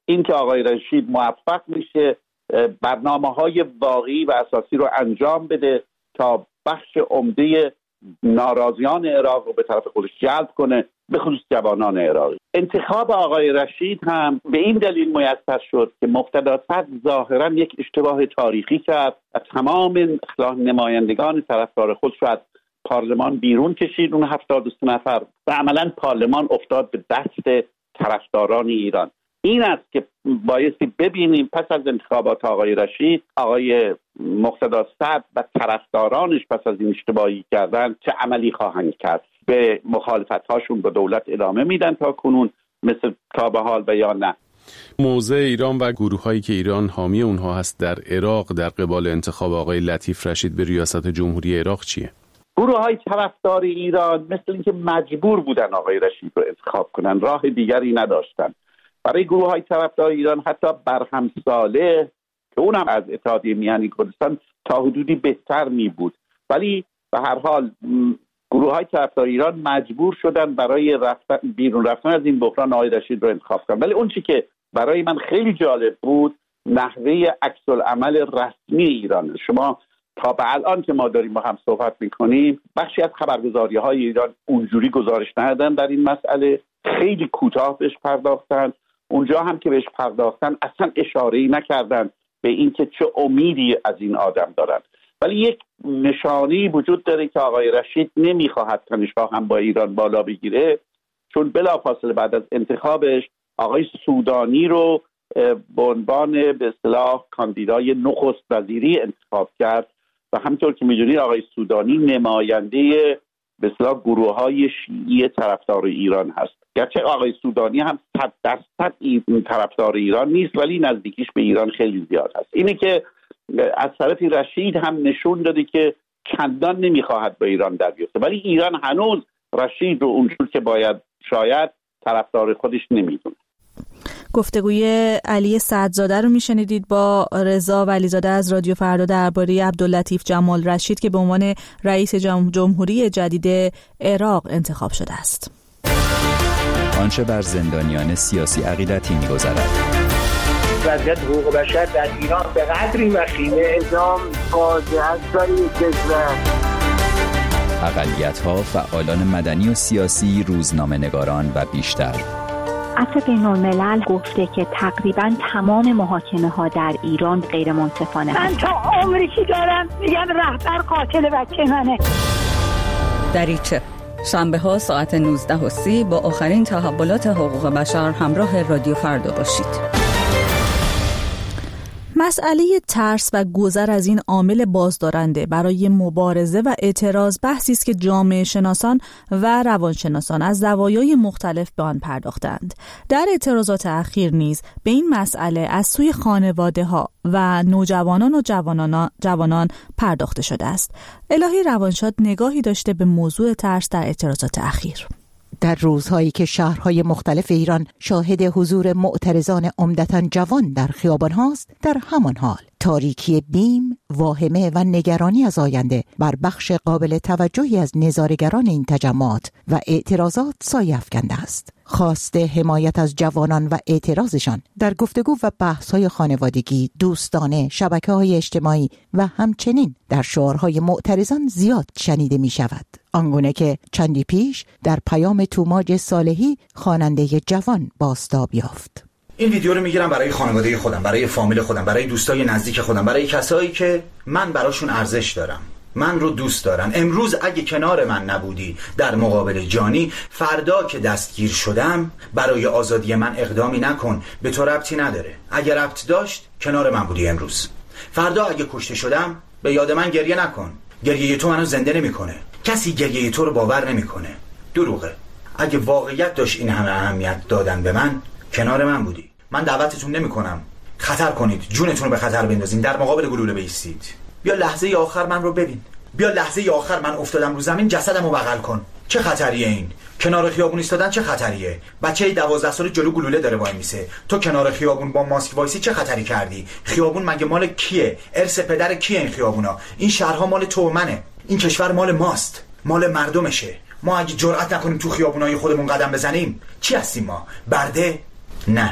این که آقای رشید موفق میشه برنامه‌های واقعی و اساسی رو انجام بده تا بخش عمده ناراضیان عراق رو به طرف خودش جلب کنه، به خصوص جوانان عراقی. انتخاب آقای رشید هم به این دلیل میسر شد که مقتدا صدر ظاهراً یک اشتباه تاریخی کرد و تمام نمایندگان طرفدار خودش رو از پارلمان بیرون کشید، اون 73 نفر، و عملاً پارلمان افتاد به دست طرفداران ایران. این است که بایستی ببینیم پس از انتخابات آقای رشید، آقای مقتدا صدر و طرفدارانش پس از این اشتباهی کردن چه عملی خواهند کرد. به مخالفت‌هاشون با دولت ادامه میدن تا کنون مثل تا به حال و یا نه؟ موضع ایران و گروه‌هایی که ایران حامی اونها هست در عراق در قبال انتخاب آقای لطیف رشید به ریاست جمهوری عراق چیه؟ گروه‌های طرفدار ایران مثل اینکه مجبور بودن آقای رشید رو انتخاب کنن، راه دیگری نداشتن. برای گروه‌های طرفدار ایران حتی برهم صالح که اونم از اتحادیه میهنی کردستان تا حدودی بهتر می بود، ولی به هر حال گروه‌های طرفدار ایران مجبور شدن برای بیرون رفتن از این بحران آقای رشید رو انتخاب کنن. ولی اون چی که برای من خیلی جالب بود نحوه عکس العمل رسمی ایران. شما تا به الان که ما داریم با هم صحبت میکنیم بخشی از خبرگزاری‌های ایران اونجوری گزارش ندادن در این مسئله، خیلی کوتاه بهش پرداختن. اونجا هم که بهش پرداختن اصلا اشاره‌ای نکردن به این که چه امیدی از این آدم دارن. ولی یک نشانی وجود داره که آقای رشید نمیخواهد تنش‌ها هم با ایران بالا بگیره، چون بلافاصله بعد از انتخابش آقای سودانی رو به عنوان به اصطلاح کاندیدای نخست وزیری انتخاب کرد و همطور که می‌دونید آقای سودانی نماینده به اصطلاح گروه‌های شیعی طرفدار ایران هست. گرچه آقای سودانی هم 100% این طرفدار ایران نیست ولی نزدیکیش به ایران خیلی زیاد هست. اینه که از طرف رشید هم نشون داده که چندان نمیخواهد با ایران در بیفته، ولی ایران هنوز رشید رو اونجور که باید شاید طرفدار خودش نمیدونه. گفتگوی علی سعدزاده رو میشنیدید با رضا ولیزاده از رادیو فردا درباره عبداللطیف جمال رشید که به عنوان رئیس جمهوری جدید عراق انتخاب شده است. آنچه بر زندانیان سیاسی عقیدتی می‌گذرد. وضعیت حقوق بشر در ایران به قدری وخیمه، اعدام فاجعه است برای کشور. اقلیت‌ها، فعالان مدنی و سیاسی، روزنامه‌نگاران و بیشتر. عفو بین‌الملل گفته که تقریباً تمام محاکمه‌ها در ایران غیر منصفانه من تا عمری که دارم میگم رهبر قاتل بچه منه. دریچه شنبه ها ساعت 19:30 با آخرین تحولات حقوق بشر همراه رادیو فردا باشید. مسئله ترس و گذر از این عامل بازدارنده برای مبارزه و اعتراض بحثی است که جامعه شناسان و روانشناسان از زوایای مختلف به آن پرداختند. در اعتراضات اخیر نیز به این مسئله از سوی خانواده‌ها و نوجوانان و جوانان پرداخته شده است. الهی روانشاد نگاهی داشته به موضوع ترس در اعتراضات اخیر. در روزهایی که شهرهای مختلف ایران شاهد حضور معترضان عمدتاً جوان در خیابان هاست، در همان حال تاریکی بیم، واهمه و نگرانی از آینده بر بخش قابل توجهی از نظاره‌گران این تجمعات و اعتراضات سایه افکنده است. خواست حمایت از جوانان و اعتراضشان در گفتگو و بحث‌های خانوادگی، دوستانه، شبکه‌های اجتماعی و همچنین در شعارهای معترضان زیاد شنیده می‌شود. آنگونه که چندی پیش در پیام توماج صالحی خواننده جوان بازتاب یافت. این ویدیو رو میگیرم برای خانواده خودم، برای فامیل خودم، برای دوستای نزدیک خودم، برای کسایی که من براشون ارزش دارم، من رو دوست دارن. امروز اگه کنار من نبودی در مقابل جانی، فردا که دستگیر شدم برای آزادی من اقدامی نکن، به تو ربطی نداره. اگه ربط داشت کنار من بودی امروز. فردا اگه کشته شدم به یاد من گریه نکن، گریه تو منو زنده نمیکنه. کسی گریه تو رو باور نمیکنه، دروغه. اگه واقعیت داشت این همه اهمیت دادن به من، کنار من بودی. من دعوتتون نمیکنم خطر کنید، جونتون رو به خطر بندازین، در مقابل گلوله بایستید. بیا لحظه آخر من رو ببین، بیا لحظه آخر من افتادم رو زمین، جسدمو بغل کن. چه خطریه این؟ کنار خیابون ایستادن چه خطریه؟ بچه 12 ساله جلو گلوله داره وای میسه، تو کنار خیابون با ماسک وایسی چه خطری کردی؟ خیابون مگه مال کیه؟ ارث پدر کیه این خیابونا؟ این شهرها مال تو و منه، این کشور مال ماست، مال مردمشه. ما اگه جرأت نکنیم تو خیابونای خودمون قدم بزنیم چی هستیم ما؟ برده؟ نه.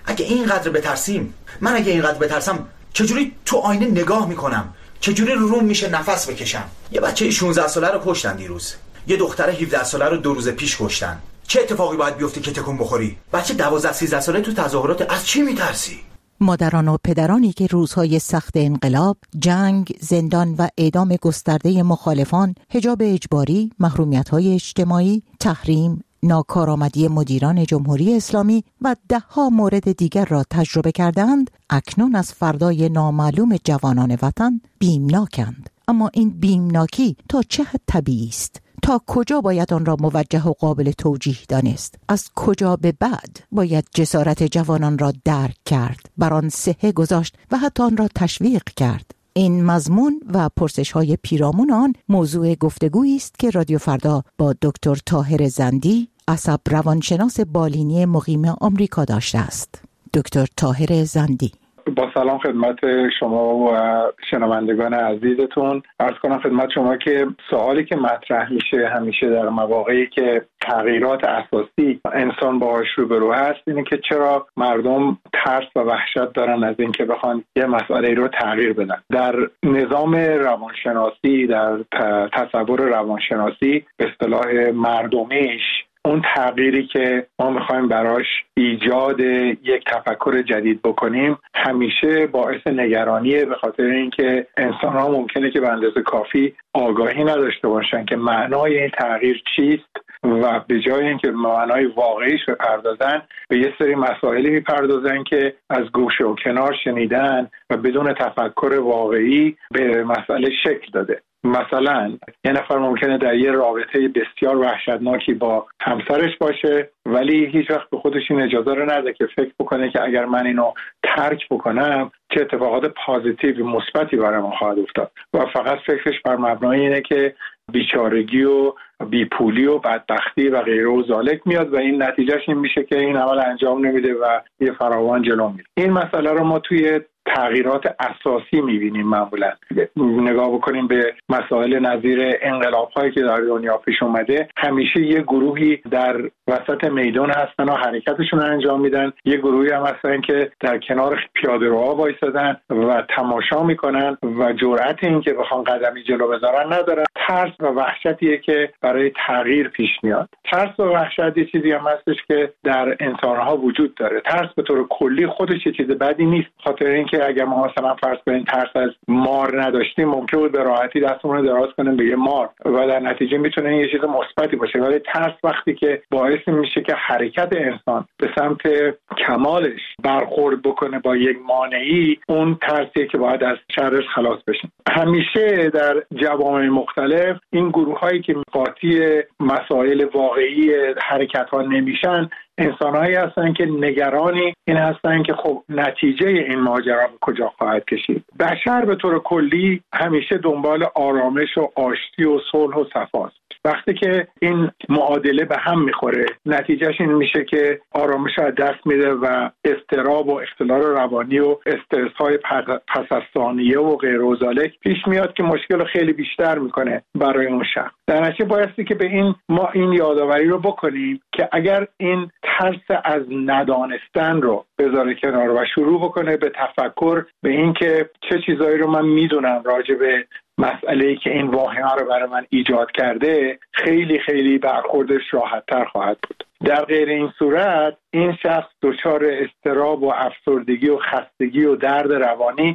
اگه اینقدر بترسیم، من اگه اینقدر بترسم چجوری تو آینه نگاه میکنم؟ چجوری روم میشه نفس بکشم؟ یه بچه 16 ساله رو کشتن دیروز، یه دختر 17 ساله رو 2 روز پیش کشتن. چه اتفاقی باید بیفته که تکون بخوری؟ بچه 12-13 ساله تو تظاهرات، از چی میترسی؟ مادران و پدرانی که روزهای سخت انقلاب، جنگ، زندان و اعدام گسترده مخالفان، حجاب اجباری، محرومیت‌های اجتماعی، تحریم، ناکارآمدی مدیران جمهوری اسلامی و 10 مورد دیگر را تجربه کردند، اکنون از فردای نامعلوم جوانان وطن بیمناکند. اما این بیمناکی تا چه حد طبیعی است؟ تا کجا باید آن را موجه و قابل توجیه دانست؟ از کجا به بعد باید جسارت جوانان را درک کرد، بر آن صحه گذاشت و حتی آن را تشویق کرد؟ این مضمون و پرسش‌های پیرامون آن موضوع گفتگویی است که رادیو فردا با دکتر طاهر زندی، عصب روانشناس بالینی مقیم آمریکا داشته است. دکتر طاهر زندی: با سلام خدمت شما و شنوندگان عزیزتون. عرض کنم خدمت شما که سوالی که مطرح میشه همیشه در مواقعی که تغییرات اساسی انسان باهاش روبرو هست اینه که چرا مردم ترس و وحشت دارن از اینکه بخوان یه مسئله رو تغییر بدن. در نظام روانشناسی، در تصور روانشناسی، اصطلاح مردمیش، اون تغییری که ما میخوایم براش ایجاد یک تفکر جدید بکنیم همیشه باعث نگرانیه، به خاطر اینکه انسان‌ها ممکنه که به اندازه کافی آگاهی نداشته باشن که معنای این تغییر چیست و به جای اینکه معنای واقعیش بپردازن به یه سری مسائلی میپردازن که از گوشه و کنار شنیدن و بدون تفکر واقعی به مسئله شکل داده. مثلا یه نفر ممکنه در یه رابطه بسیار وحشتناکی با همسرش باشه ولی هیچ وقت به خودش این اجازه رو نده که فکر بکنه که اگر من اینو ترک بکنم چه اتفاقات پازیتیو مثبتی برای من خواهد افتاد و فقط فکرش بر مبنای اینه که بیچارگی و بیپولی و بدبختی و غیره و ذالک میاد و این نتیجهش این میشه که این عمل انجام نمیده و یه فراوان جلو میره. این مسئله رو ما توی تغییرات اساسی میبینیم. معمولا نگاه بکنیم به مسائل نظیر انقلاب‌هایی که در دنیا پیش اومده، همیشه یه گروهی در وسط میدان هستن و حرکتشون انجام میدن، یه گروهی هم هستن که در کنار پیاده‌روها وایسادن و تماشا میکنن و جرأت این که بخوان قدمی جلو بذارن ندارن. ترس و وحشتیه که برای تغییر پیش میاد. ترس و وحشت یه چیزی هم هستش که در انسان‌ها وجود داره. ترس به طور کلی خودش یه چیز بدی نیست، خاطر اینکه اگر ما مثلا فرض کنیم ترس از مار نداشتیم ممکن بود به راحتی دستمون رو دراز کنیم به یه مار و در نتیجه میتونه یه چیز مثبتی باشه. ولی ترس وقتی که باعث میشه که حرکت انسان به سمت کمالش برخورد بکنه با یک مانعی، اون ترسیه که باید از شرش خلاص بشیم. همیشه در جوامع مختلف این گروه‌هایی که قاطی مسائل واقعی حرکت‌ها نمیشن انسان‌هایی هستن که نگرانی این هستن که خب نتیجه این ماجرا به کجا خواهد کشید. بشر به طور کلی همیشه دنبال آرامش و آشتی و صلح و صفاست. وقتی که این معادله به هم میخوره نتیجهش این میشه که آرامش رو از دست میده و اضطراب و اختلال روانی و استرس‌های پس از ثانیه و غیر و ذالک پیش میاد که مشکل رو خیلی بیشتر میکنه برای اون شخص. در نتیجه بایستی که ما این یادآوری رو بکنیم که اگر این ترس از ندانستن رو بذاره کنار و شروع بکنه به تفکر به این که چه چیزایی رو من میدونم راجع به مسئله‌ای که این واقعه رو برای من ایجاد کرده، خیلی خیلی برخوردش راحت‌تر خواهد بود. در غیر این صورت این شخص دچار اضطراب و افسردگی و خستگی و درد روانی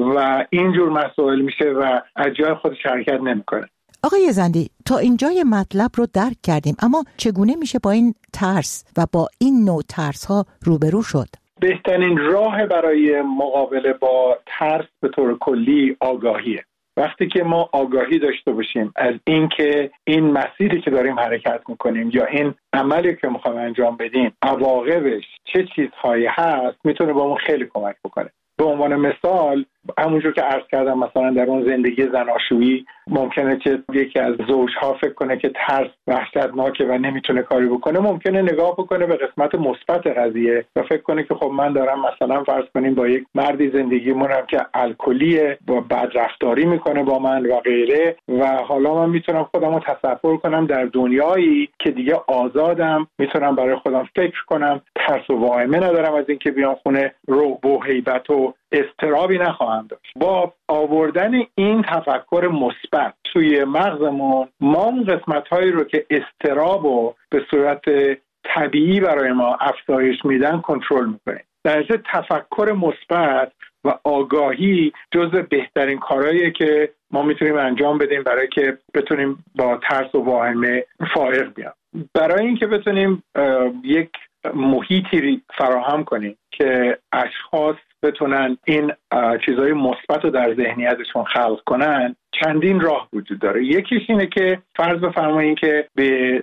و اینجور مسائل میشه و از جای خودش حرکت نمیکنه. آقای زندی، تا اینجای مطلب رو درک کردیم، اما چگونه میشه با این ترس و با این نوع ترس‌ها روبرو شد؟ بهترین راه برای مقابله با ترس به طور کلی آگاهیه. وقتی که ما آگاهی داشته باشیم از این که این مسیری که داریم حرکت میکنیم یا این عملی که میخوایم انجام بدیم عواقبش چه چیزهایی هست، میتونه با ما خیلی کمک بکنه. به عنوان مثال همونجور که عرض کردم مثلا در اون زندگی زناشویی ممکنه که یکی از زوجها فکر کنه که ترس وحشتناکه و نمیتونه کاری بکنه، ممکنه نگاه بکنه به قسمت مثبت قضیه و فکر کنه که خب من دارم مثلا فرض کنیم با یک مردی زندگی مونم که الکلیه و بدرفتاری میکنه با من و غیره و حالا من میتونم خودم رو تصور کنم در دنیایی که دیگه آزادم، میتونم برای خودم فکر کنم، ترس و واهمه ندارم از اینکه بیام خونه، رعب و هیبت و اضطرابی نخواهم داشت. با آوردن این تفکر مثبت توی مغزمون ما اون قسمت‌هایی رو که اضطراب رو به صورت طبیعی برای ما افزایش میدن کنترل میکنیم. در نتیجه تفکر مثبت و آگاهی جزو بهترین کارهاییه که ما میتونیم انجام بدیم برای که بتونیم با ترس و واهمه فائق بیام. برای اینکه بتونیم یک محیطی فراهم کنیم که اشخاص بتونن این چیزهای مثبت رو در ذهنیتشون خلق کنن، چندین راه وجود داره. یکیش اینه که فرض بفرمایید که به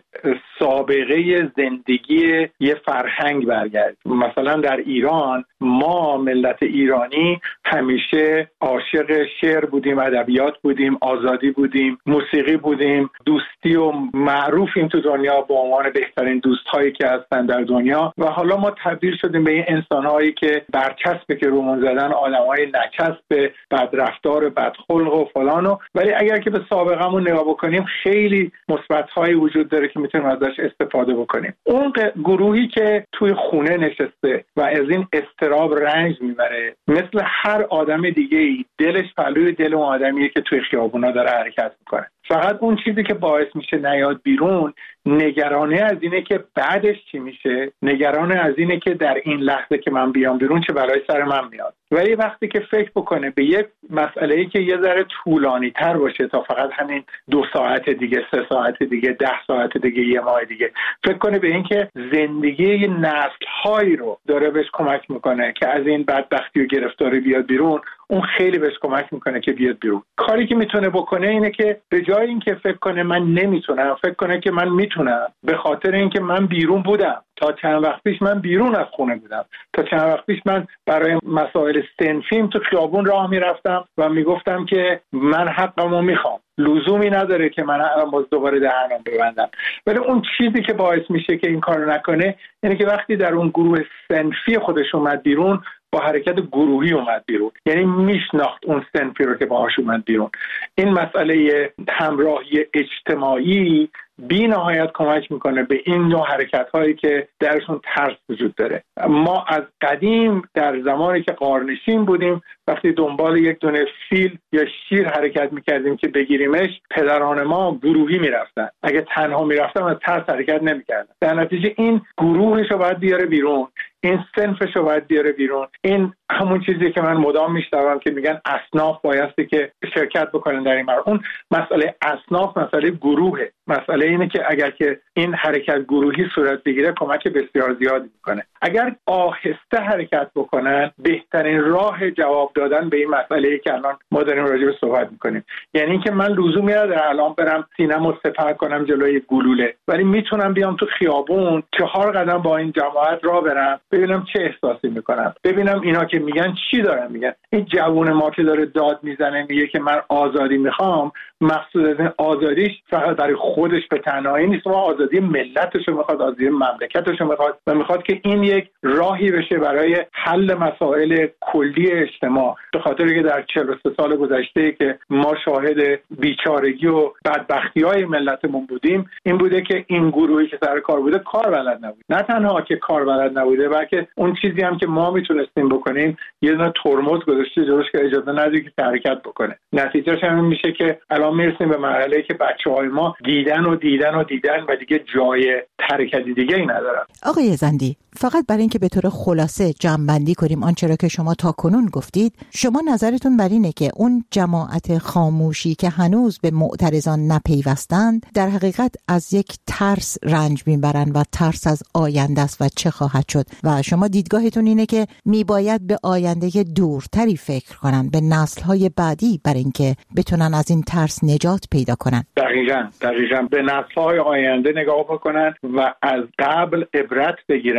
سابقه زندگی یه فرهنگ برگردیم. مثلا در ایران ما ملت ایرانی همیشه عاشق شعر بودیم، ادبیات بودیم، آزادی بودیم، موسیقی بودیم، دوستی و معروفیم تو دنیا به عنوان بهترین دوست‌هایی که هستن در دنیا و حالا ما تبدیل شدیم به این انسان‌هایی که برچسبه که رومون زدن آدم‌های نچسب، بدرفتار، بدخلق و فلانو. ولی اگر که به سابقه‌مون نگاه بکنیم خیلی مثبت‌هایی وجود داره که میتونیم ازش استفاده بکنیم. اون گروهی که توی خونه نشسته و از این اضطراب رنج میبره، مثل هر آدم دیگه‌ای دلش پهلوی دل اون آدمیه که توی خیابونا داره حرکت میکنه. فقط اون چیزی که باعث میشه نیاد بیرون، نگرانه از اینه که بعدش چی میشه، نگرانه از اینه که در این لحظه که من بیام بیرون چه بلایی سر من میاد. ولی وقتی که فکر بکنه به یک مسئله‌ای که یه ذره طولانی تر باشه تا فقط همین 2 ساعت دیگه، 3 ساعت دیگه، 10 ساعت دیگه، 1 ماه دیگه، فکر کنه به این که زندگی نسل‌هایی رو داره بهش کمک میکنه که از این بدبختی و گرفتاری بیاد بیرون، اون خیلی بهش کمک میکنه که بیاد بیرون. کاری که میتونه بکنه اینه که به جای اینکه فکر کنه من نمیتونم، فکر کنه که من میتونم، به خاطر اینکه من بیرون بودم. تا چند وقت پیش من بیرون از خونه بودم. تا چند وقت پیش من برای مسائل صنفیم تو خیابون راه میرفتم و میگفتم که من حقمو میخوام. لزومی نداره که من الان باز دوباره دهنم ببندم. ولی اون چیزی که باعث میشه که این کارو نکنه اینه که وقتی در اون گروه صنفی خودش اومد بیرون، با حرکت گروهی اومد بیرون، یعنی میشناخت اون صنفی رو که باهاش اومد بیرون. این مسئله همراهی اجتماعی بی نهایت کمک میکنه به این نوع حرکت هایی که درشون ترس وجود داره. ما از قدیم در زمانی که غارنشین بودیم، وقتی دنبال یک دونه فیل یا شیر حرکت میکردیم که بگیریمش، پدران ما گروهی میرفتن. اگه تنها میرفتن از ترس حرکت نمیکردن. در نتیجه این گروهش رو باید بیاره بیرون، این صنفش رو باید بیاره بیرون. این همون چیزی که من مدام میشنوم که میگن اصناف بایستی که شرکت بکنن در این اون مسئله اصناف مسئله گروهه. مسئله اینه که اگر که این حرکت گروهی صورت بگیره کمک بسیار زیادی میکنه. اگر آهسته حرکت بکنن، بهترین راه جواب دادن به این مسئله‌ای که الان ما داریم راجع به صحبت میکنیم. یعنی اینکه من لزومی نداره الان برم سینه‌مو سپر کنم جلوی گلوله، ولی میتونم بیام تو خیابون 4 قدم با این جماعت راه برم، ببینم چه احساسی میکنم، ببینم اینا که میگن چی دارن میگن. این جوون ما که داره داد میزنه میگه که من آزادی میخوام، مقصود از این آزادیش فقط برای خودش به تنهایی نیست، ما آزادی ملتش رو میخواد، آزادی مملکتش رو میخواد و میخواد که این یک راهی بشه برای حل مسائل کلی اجتماع. به خاطر که در 43 سال گذشته که ما شاهد بیچارگی و بدبختی‌های ملتمون بودیم، این بوده که این گروهی که سر کار بوده کار بلد نبود. نه تنها که کار بلد نبوده، بلکه اون چیزی هم که ما میتونستیم بکنیم یه دونه ترمز گذاشته جلوش که اجازه نده که حرکت بکنه. نتیجهش همین میشه که الان میرسیم به مرحله‌ای که بچه‌های ما دیدن و دیگه جای حرکت دیگه ای ندارن. آقای زندی، فقط برای اینکه به طور خلاصه جمع‌بندی کنیم آنچه را که شما تاکنون گفتید، شما نظرتون بر اینه که اون جماعت خاموشی که هنوز به معترضان نپیوستند در حقیقت از یک ترس رنج میبرند و ترس از آینده است و چه خواهد شد، و شما دیدگاهتون اینه که میباید به آینده دورتری فکر کنن، به نسل‌های بعدی، برای اینکه بتونن از این ترس نجات پیدا کنن. دقیقاً به نسل‌های آینده نگاه بکنن و از قبل عبرت بگیرن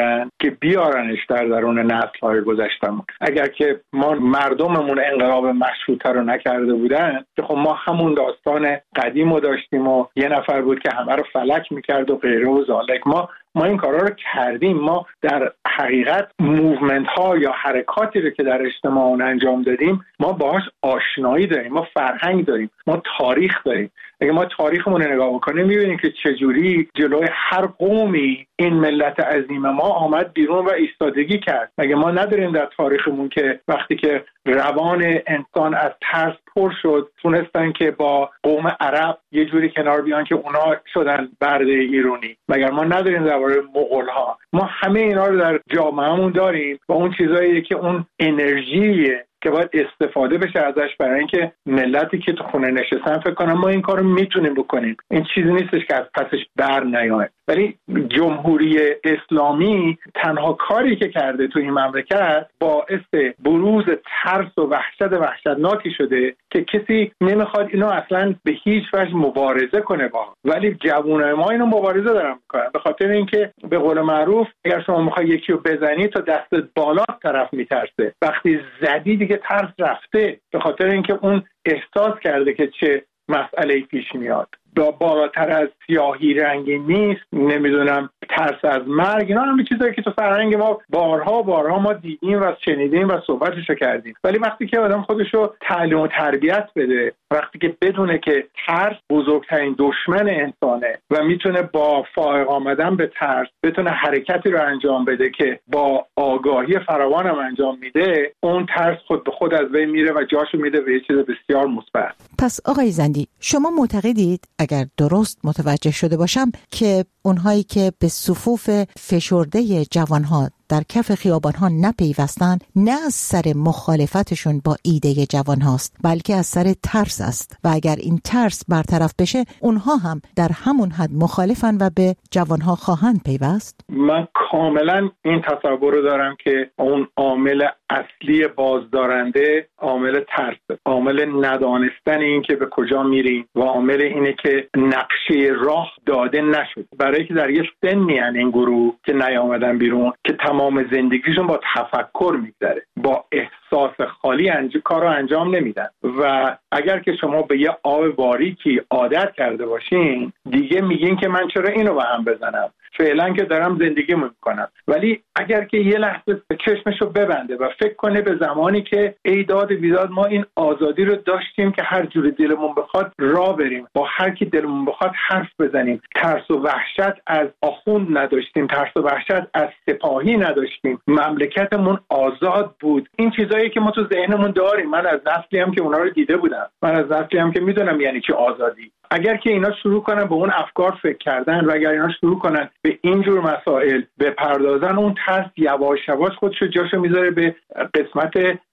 که بیارنش در درون نسل‌های گذشتمون. اگر که ما مردممون انقلاب مشروطه رو نکرده بودن که خب ما همون داستان قدیم رو داشتیم و یه نفر بود که همه رو فلک میکرد و غیره و ذالک. ما این کارا رو کردیم. ما در حقیقت موومنت ها یا حرکاتی رو که در اجتماع انجام دادیم ما باهاش آشنایی داریم، ما فرهنگ داریم، ما تاریخ داریم. اگه ما تاریخمون رو نگاه بکنیم می‌بینیم که چجوری جلوی هر قومی این ملت عظیم ما آمد بیرون و ایستادگی کرد. مگه ما نداریم در تاریخمون که وقتی که روان انسان از ترس پر شد تونستن که با قوم عرب یه جوری کنار بیان که اونا شدن برده ایرانی؟ مگر ما نداریم درباره مغول‌ها؟ ما همه اینا رو در جامعهمون داریم و اون چیزاییه که اون انرژیه که باید استفاده بشه ازش برای اینکه ملتی که تو خونه نشستن فکر کنم ما این کارو میتونیم بکنیم. این چیزی نیستش که از پسش بر نیاد. ولی جمهوری اسلامی تنها کاری که کرده تو این مملکت باعث بروز ترس و وحشتناکی شده که کسی نمیخواد اینو اصلا به هیچ وجه مبارزه کنه با. ولی جوانای ما اینو مبارزه دارن میکنن، به خاطر اینکه به قول معروف اگر شما میخوای یکی رو بزنی تا دستت بالا طرف میترسه، وقتی زدی دیگه ترس رفته، به خاطر اینکه اون احساس کرده که چه مسئله‌ای پیش میاد. با بالاتر از سیاهی رنگی نیست، نمیدونم ترس از مرگ، اینا همه چیزایی که تو فرهنگ ما بارها ما دیدیم و شنیدیم و صحبتشو کردیم. ولی وقتی که آدم خودشو تعلیم و تربیت بده، وقتی که بدونه که ترس بزرگترین دشمن انسانه و میتونه با فائق آمدن به ترس بتونه حرکتی رو انجام بده که با آگاهی فراوان هم انجام میده، اون ترس خود به خود از بین میره و جاشو میده به یه چیز بسیار مثبت. پس آقای زندی، شما معتقدید اگر درست متوجه شده باشم که اونهایی که به صفوف فشرده جوانها در کف خیابانها نپیوستن نه از سر مخالفتشون با ایده جوانهاست بلکه از سر ترس است و اگر این ترس برطرف بشه اونها هم در همون حد مخالفن و به جوانها خواهند پیوست؟ من کاملا این تصور رو دارم که اون عامل اصلی بازدارنده عامل ترس، عامل ندانستن این که به کجا میریم و عامل اینه که نقشه راه داده نشد. برای که در یه سنی ان این گروه که نیامدن بیرون که تمام زندگیشون با تفکر میگذره، با احساس خالی کارو انجام نمیدن و اگر که شما به یه آب باریکی عادت کرده باشین دیگه میگین که من چرا اینو به هم بزنم، فعلا که دارم زندگی میکنم. ولی اگر که یه لحظه چشمشو ببنده و فکر کنه به زمانی که ای داد بیداد ما این آزادی رو داشتیم که هر جور دلمون بخواد راه بریم، با هر کی دلمون بخواد حرف بزنیم، ترس و وحشت از آخوند نداشتیم، ترس و وحشت از سپاهی نداشتیم، مملکتمون آزاد بود. این چیزایی که ما تو ذهنمون داریم. من از نسلی هم که اونا رو دیده بودم، من از نسلی هم که میدونم یعنی چی آزادی. اگر که اینا شروع کنن به اون افکار فکر کردن و اگر اینا شروع کنن به اینجور مسائل بپردازن، اون ترس یواش یواش خودشو جاشو میذاره به قسمت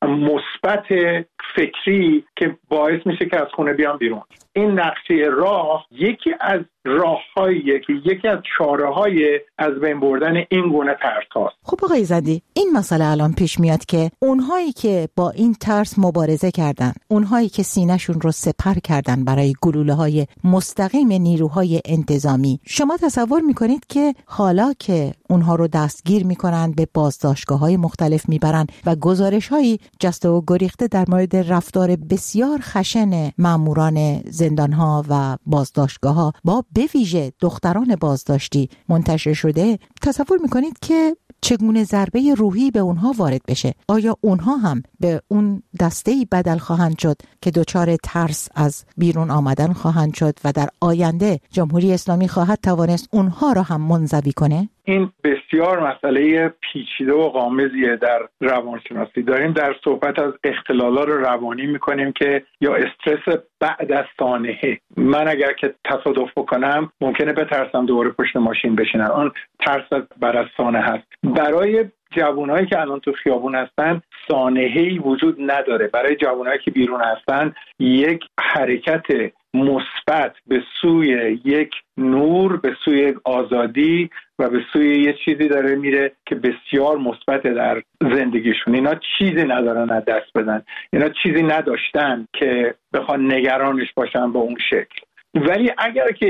مثبت فکری که باعث میشه که از خونه بیان بیرون. این نقشه راه یکی از راه‌هاییه که یکی از چاره‌های از بین بردن این گونه ترس هاست. خب آقای زندی، این مسئله الان پیش میاد که اونهایی که با این ترس مبارزه کردن، اونهایی که سینه‌شون رو سپر کردن برای گلوله‌های مستقیم نیروهای انتظامی، شما تصور میکنید که حالا که اونها رو دستگیر میکنن به بازداشتگاه‌های مختلف میبرن و گزارش‌هایی جسته و گریخته در مورد رفتار بسیار خشن ماموران زندان‌ها و بازداشتگاه‌ها با به ویژه دختران بازداشتی منتشر شده، تصور میکنید که چگونه ضربه روحی به اونها وارد بشه؟ آیا اونها هم به اون دسته‌ای بدل خواهند شد که دچار ترس از بیرون آمدن خواهند شد و در آینده جمهوری اسلامی خواهد توانست اونها را هم منزوی کنه؟ این بسیار مسئله پیچیده و غامضیه در روانشناسی. داریم در صحبت از اختلالات روانی میکنیم که یا استرس بعد از سانحه. من اگر که تصادف بکنم ممکنه بترسم دوباره پشت ماشین بشینم، اون ترس بعد از سانحه هست. برای جوانایی که الان تو خیابون هستن سانحه‌ای وجود نداره. برای جوانایی که بیرون هستن یک حرکت مثبت به سوی یک نور، به سوی یک آزادی و به سوی یه چیزی داره میره که بسیار مثبت در زندگیشون. اینا چیزی ندارن از دست بدن، اینا چیزی نداشتن که بخوان نگرانش باشن با اون شکل. ولی اگر که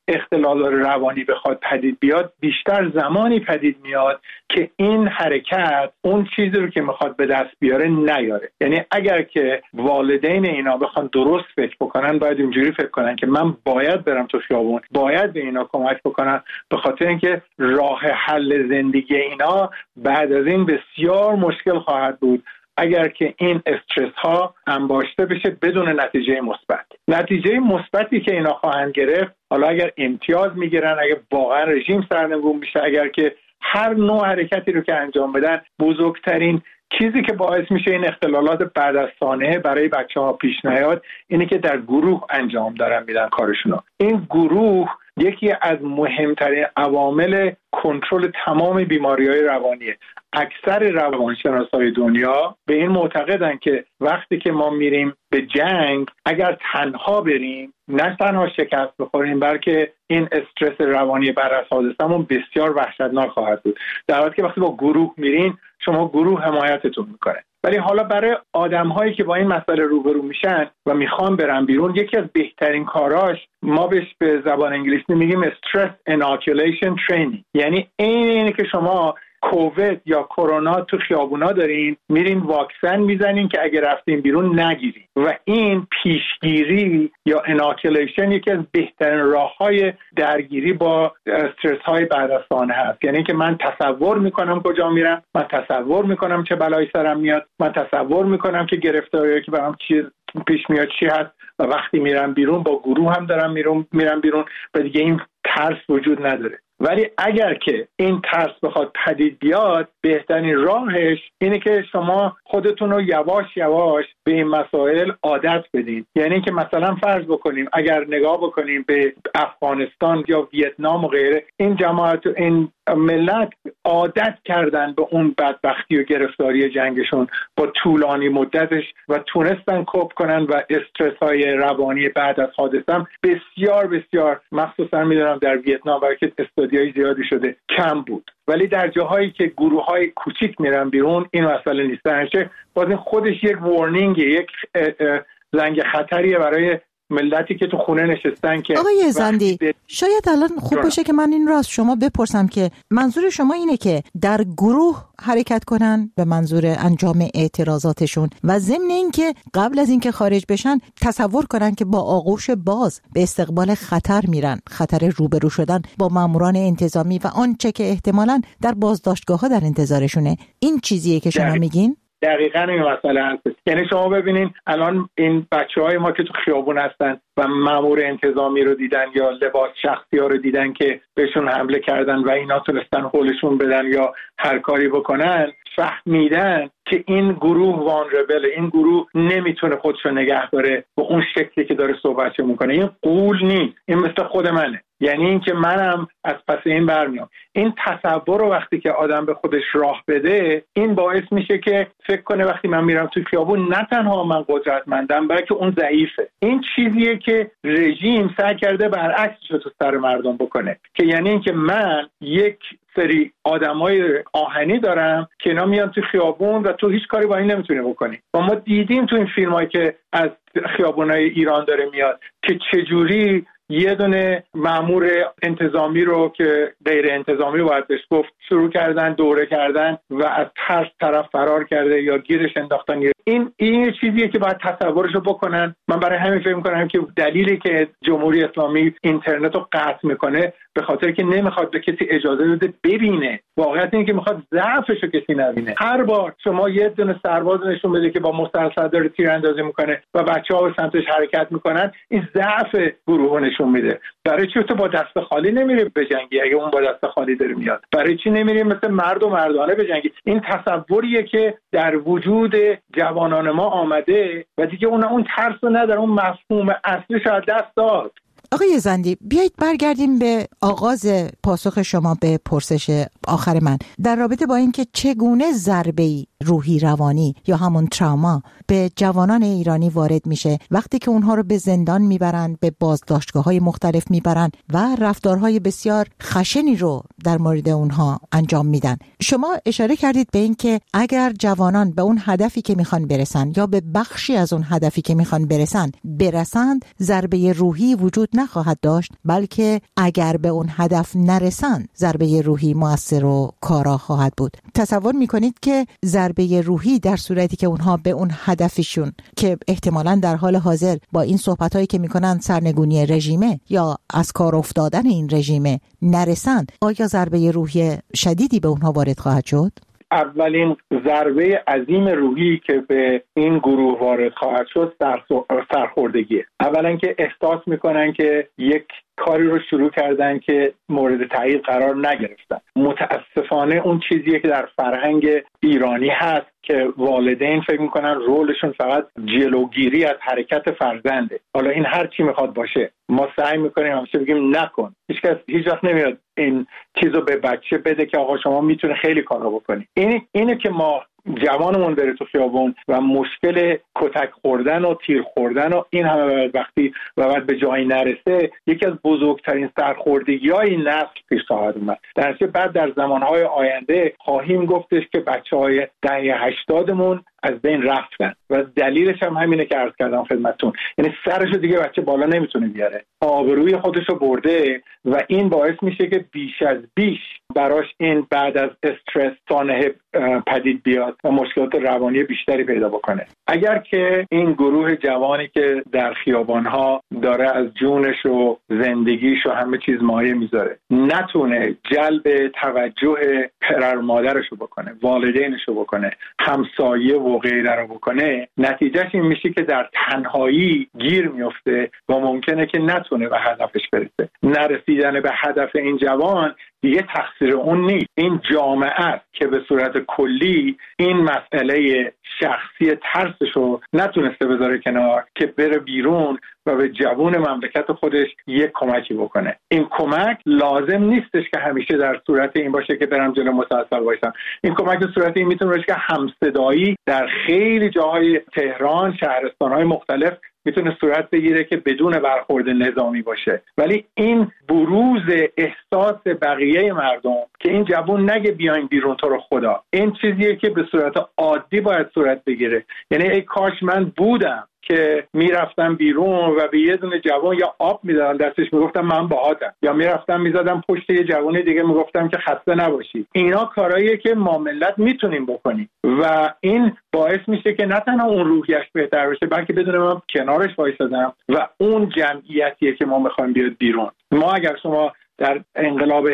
اختلال روانی بخواد پدید بیاد، بیشتر زمانی پدید میاد که این حرکت اون چیزی رو که میخواد به دست بیاره نیاره. یعنی اگر که والدین اینا بخوان درست فکر بکنن، باید اینجوری فکر کنن که من باید برم تو خیابون، باید به اینا کمک بکنم، به خاطر اینکه راه حل زندگی اینا بعد از این بسیار مشکل خواهد بود اگر که این استرس ها انباشته بشه بدون نتیجه مثبت. نتیجه مثبتی که اینا خواهند گرفت، حالا اگر امتیاز میگیرن، اگر واقعا رژیم سرنگون میشه، اگر که هر نوع حرکتی رو که انجام بدن، بزرگترین چیزی که باعث میشه این اختلالات بعد از سانحه برای بچه‌ها پیش نیاد اینه که در گروه انجام دارن میدن کارشونو. این گروه یکی از مهمترین عوامل کنترل تمام بیماری‌های روانیه. اکثر روانشناسای دنیا به این معتقدن که وقتی که ما میریم به جنگ، اگر تنها بریم نه تنها شکست بخوریم، بلکه این استرس روانی بعد از حادثه‌مون بسیار وحشتناک خواهد بود. در حالی که وقتی با گروه میرین، شما گروه حمایتتون میکنه. ولی حالا برای آدم‌هایی که با این مسئله روبرو میشن و میخوان برن بیرون، یکی از بهترین کاراش، ما بهش به زبان انگلیسی میگیم stress inoculation training. یعنی اینه که شما کووید یا کرونا تو خیابونا دارین، میرین واکسن میزنین که اگه رفتین بیرون نگیرین. و این پیشگیری یا اناکولیشن یکی از بهترین راه‌های درگیری با استرس های بعد از سانحه هست. یعنی که من تصور میکنم کجا میرم، من تصور میکنم چه بلایی سرم میاد، من تصور میکنم که گرفتاری که برام چی پیش میاد چی هست، و وقتی میرم بیرون با گروه هم دارم میرم بیرون و دیگه این ترس وجود نداره. ولی اگر که این ترس بخواد پدید بیاد، بهترین راهش اینه که شما خودتون رو یواش یواش به این مسائل عادت بدین. یعنی که مثلا فرض بکنیم اگر نگاه بکنیم به افغانستان یا ویتنام و غیره، این جماعت و این ملت عادت کردن به اون بدبختی و گرفتاری جنگشون با طولانی مدتش و تونستن کوپ کنن و استرس های روانی بعد از حادثه بسیار بسیار، مخصوصا میدونم در ویتنام برای که استادیای زیادی شده، کم بود. ولی در جاهایی که گروه های کوچیک میرن بیرون این مسئله نیست. درنچه باز این خودش یک وارنینگ، یک زنگ خطریه برای ملتی که تو خونه نشستن. که آقای زندی، شاید الان خوب باشه که من این رو از شما بپرسم که منظور شما اینه که در گروه حرکت کنن به منظور انجام اعتراضاتشون و ضمن این که قبل از اینکه خارج بشن تصور کنن که با آغوش باز به استقبال خطر میرن، خطر روبرو شدن با ماموران انتظامی و آنچه که احتمالاً در بازداشتگاه‌ها در انتظارشونه. این چیزیه که شما میگین؟ دقیقاً این مسئله هست. یعنی شما ببینین الان این بچه‌های ما که تو خیابون هستن و مأمور انتظامی رو دیدن یا لباس شخصی‌ها رو دیدن که بهشون حمله کردن و اینا تونستن حولشون بدن یا هر کاری بکنن، فهمیدن که این گروه وانربل، این گروه نمیتونه خودشو نگه داره به اون شکلی که داره صحبتش میکنه. این قول نیست، این مثل خود منه. یعنی این که منم از پس این برمیام. این تصور رو وقتی که آدم به خودش راه بده، این باعث میشه که فکر کنه وقتی من میرم تو خیابون نه تنها من قدرتمندم بلکه اون ضعیفه. این چیزیه که رژیم سعی کرده برعکسش رو تو سر مردم بکنه، که یعنی این که من یک سری آدمای آهنی دارم که اینا میان تو خیابون و تو هیچ کاری با این نمیتونی بکنی. و ما دیدیم تو این فیلمایی که از خیابونای ایران داره میاد که چجوری یه دونه مأمور انتظامی رو که غیر انتظامی باید بهش گفت شروع کردن دوره کردن و از ترس طرف فرار کرده یا گیرش انداختن. این چیزیه که باید تصورشو بکنن. من برای همین فکر می‌کنم که دلیلی که جمهوری اسلامی اینترنت رو قطع میکنه به خاطر که نمیخواد به کسی اجازه بده ببینه. واقعیت اینه که میخواد ضعفشو کسی نبینه. هر بار شما یه دونه سرباز نشون بده که با مسلسل داره تیراندازی میکنه و بچه‌ها به سمتش حرکت میکنن، این ضعف گروه نشون میده. برای چی تو با دست خالی نمیری بجنگی؟ اگه اون با دست خالی داره میاد، برای چی نمیری مثل مرد و مردانه بجنگی؟ این تصوریه که در وجود جوانان ما آمده و دیگه اون ترس رو نداره، اون مفهوم اصلیش از دست داد. آقای زندی، بیایید برگردیم به آغاز پاسخ شما به پرسش آخر من در رابطه با اینکه چگونه ضربه‌ای روحی روانی یا همون تراما به جوانان ایرانی وارد میشه وقتی که اونها رو به زندان میبرن، به بازداشتگاه‌های مختلف میبرن و رفتارهای بسیار خشنی رو در مورد اونها انجام میدن. شما اشاره کردید به این که اگر جوانان به اون هدفی که میخوان برسن یا به بخشی از اون هدفی که میخوان برسند، ضربه روحی وجود نخواهد داشت، بلکه اگر به اون هدف نرسن ضربه روحی مؤثر و کارا خواهد بود. تصور میکنید که ضربه روحی در صورتی که اونها به اون هدفشون که احتمالاً در حال حاضر با این صحبتایی که میکنن سرنگونی رژیمه یا از کار افتادن این رژیمه نرسن، آیا ضربه روحی شدیدی به اونها وارد خواهد شد؟ اولین ضربه عظیم روحی که به این گروه وارد خواهد شد سرخوردگیه. اولا که احساس میکنن که یک کاری رو شروع کردن که مورد تایید قرار نگرفتن. متاسفانه اون چیزیه که در فرهنگ ایرانی هست که والدین فکر میکنن رولشون فقط جلوگیری از حرکت فرزنده. حالا این هر چی میخواد باشه، ما سعی میکنیم همیشه بگیم نکن. هیچ وقت نمیاد این چیزو به بچه بده که آقا شما میتونه خیلی کارا بکنی. اینه که ما جوانمون بره تو خیابون و مشکل کتک خوردن و تیر خوردن و این همه بدبختی و بعد به جایی نرسه، یکی از بزرگترین سرخوردگی‌های این نسل پیش خواهد اومد. در نتیجه بعد در زمانهای آینده خواهیم گفتش که بچه‌های دهه 80مون از بین رفتن و دلیلش هم همینه که عرض کردم خدمتتون، یعنی سرشو دیگه بچه بالا نمیتونه بیاره، آبروی خودشو برده و این باعث میشه که بیش از بیش براش این بعد از استرس سانحه پدید بیاد و مشکلات روانی بیشتری پیدا بکنه. اگر که این گروه جوانی که در خیابانها داره از جونش و زندگیش و همه چیز مایه میذاره نتونه جلب توجه پدر مادرشو بکنه، والدینشو بکنه، همسایه و غیره رو بکنه، نتیجهش این میشه که در تنهایی گیر میفته و ممکنه که نتونه به هدفش برسه. نرسیدن به هدف این جوان دیگه تقصیر اون نیست، این جامعه است که به صورت کلی این مسئله شخصی ترسشو نتونسته بذاره کنار که بره بیرون و به جوان مملکت خودش یک کمکی بکنه. این کمک لازم نیستش که همیشه در صورت این باشه که برم جلو مسلسل باشم. این کمک در صورت این میتونه باشه که همصدایی در خیلی جاهای تهران، شهرستان‌های مختلف میتونه صورت بگیره که بدون برخورد نظامی باشه، ولی این بروز احساس بقیه مردم که این جوان نگه بیاین بیرون تو رو خدا، این چیزیه که به صورت عادی باید صورت بگیره. یعنی ای کاش من بودم که میرفتم بیرون و به یه دونه جوان یا آب میدادم دستش میگفتم من باهاتم، یا میرفتم میزدم پشت یه جوان دیگه میگفتم که خسته نباشی. اینا کارهاییه که ما ملت میتونیم بکنیم و این باعث میشه که نه تنها اون روحیش بهتر بشه بلکه بدون من کنارش وایسادم و اون جمعیتیه که ما میخوایم بیاد بیرون. ما اگر شما در انقلاب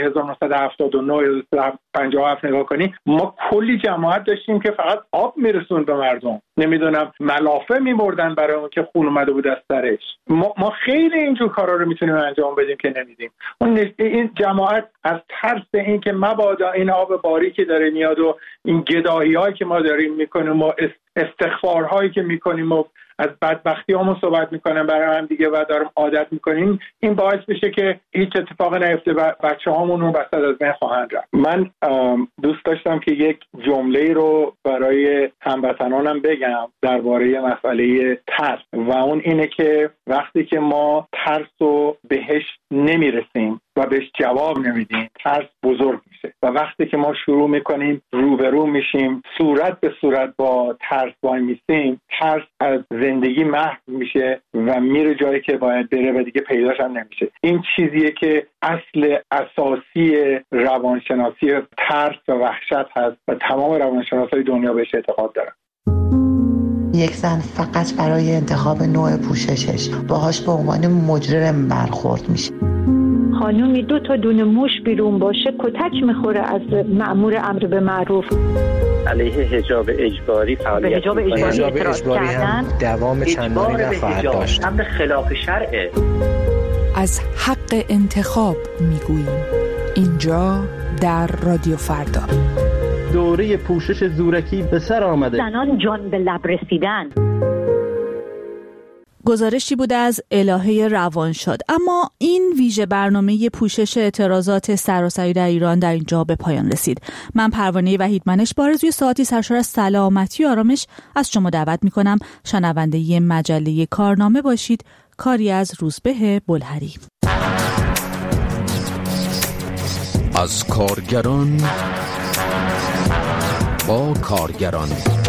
1979 یا 57 نگاه کنی، ما کلی جماعت داشتیم که فقط آب میرسوند به مردم، نمیدونم ملافه میبردن برای اون که خون اومده بود از سرش. ما خیلی اینجور کارا رو میتونیم انجام بدیم که نمیدیم. این جماعت از ترس این که مبادا این آب باریکی داره میاد و این گداهی‌هایی که ما داریم میکنیم و استغفارهایی که میکنیم و از بدبختی همون صحبت میکنم برای هم دیگه و دارم عادت میکنیم، این باعث بشه که هیچ اتفاق نیفته و بچه هامون رو بسط از بین خواهند رفت. من دوست داشتم که یک جمله رو برای هموطنانم بگم درباره مسئله ترس و اون اینه که وقتی که ما ترس رو بهش نمیرسیم و بهش جواب نمیدیم، ترس بزرگ میشه و وقتی که ما شروع میکنیم روبرو میشیم، صورت به صورت با ترس وای میسیم، ترس از زندگی محو میشه و میره جایی که باید بره و دیگه پیداش هم نمیشه. این چیزیه که اصل اساسی روانشناسی ترس و وحشت هست و تمام روانشناسای دنیا بهش اعتقاد دارن. یک زن فقط برای انتخاب نوع پوششش باهاش به عنوان مجرم برخورد میشه. خانومی 2 تا دونه موش بیرون باشه کتک میخوره از مأمور امر به معروف. علیه حجاب اجباری فعالیت حجاب اجباری هم دوام چندانی نخواهد داشت. امر خلاف شرعه. از حق انتخاب میگوییم اینجا در رادیو فردا. دوره پوشش زورکی به سر آمده. زنان جان به لب رسیدن. گزارشی بود از الهه روانشاد. اما این ویژه برنامه پوشش اعتراضات سراسری در ایران در اینجا به پایان رسید. من پروانه وحیدمنش با آرزوی ساعتی سرشار از سلامتی و آرامش از شما دعوت می‌کنم شنونده مجله کارنامه باشید. کاری از روزبه بلهری. از کارگران با کارگران.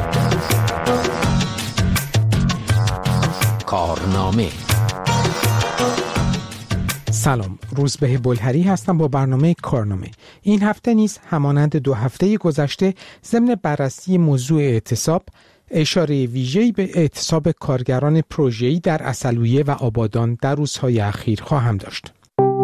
کارنامه. سلام، روزبه بلهری هستم با برنامه کارنامه. این هفته نیز همانند 2 هفته گذشته ضمن بررسی موضوع اعتصاب، اشاره ویژه‌ای به اعتصاب کارگران پروژه‌ای در عسلویه و آبادان در روزهای اخیر خواهم داشت.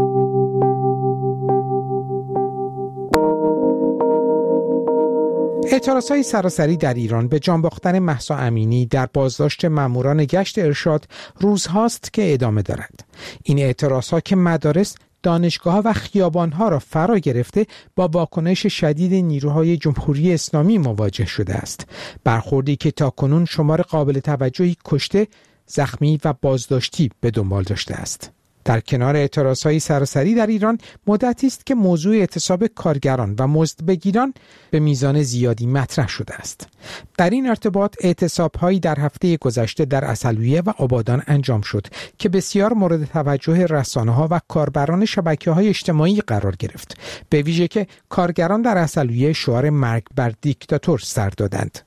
اعتراضهای سراسری در ایران به جان باختن مهسا امینی در بازداشت ماموران گشت ارشاد روزهاست که ادامه دارد. این اعتراضها که مدارس، دانشگاه‌ها و خیابان‌ها را فرا گرفته با واکنش شدید نیروهای جمهوری اسلامی مواجه شده است. برخوردی که تاکنون شمار قابل توجهی کشته، زخمی و بازداشتی به دنبال داشته است. در کنار اعتراضهای سراسری در ایران مدتی است که موضوع اعتصاب کارگران و مزدبگیران به میزان زیادی مطرح شده است. در این ارتباط اعتصاب‌هایی در هفته گذشته در عسلویه و آبادان انجام شد که بسیار مورد توجه رسانه‌ها و کاربران شبکه‌های اجتماعی قرار گرفت. به ویژه که کارگران در عسلویه شعار مرگ بر دیکتاتور سر دادند.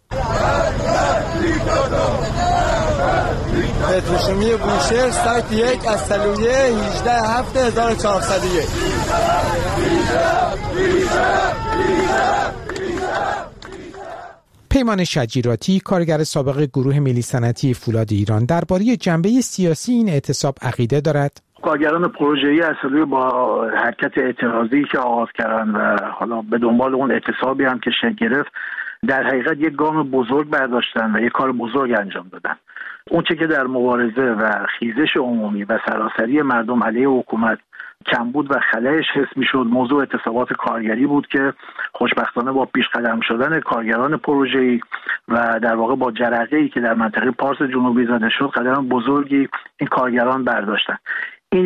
پتروشیمی بوشهر سایت 1 عسلویه 18/7/1401. پیمان شجیراتی، کارگر سابق گروه ملی صنعتی فولاد ایران، درباره جنبه سیاسی این اعتصاب عقیده دارد. کارگران پروژه‌ای عسلویه با حرکت اعتراضی که آغاز کردن و حالا به دنبال اون اعتصابی هم که شکل گرفت، در حقیقت یک گام بزرگ برداشتن و یک کار بزرگ انجام دادن. اون چه که در مبارزه و خیزش عمومی و سراسری مردم علیه حکومت کمبود و خلأش حس می‌شد، موضوع اعتصابات کارگری بود که خوشبختانه با پیش قدم شدن کارگران پروژه‌ای و در واقع با جرقه‌ای که در منطقه پارس جنوبی زده شد، قدم بزرگی این کارگران برداشتن. این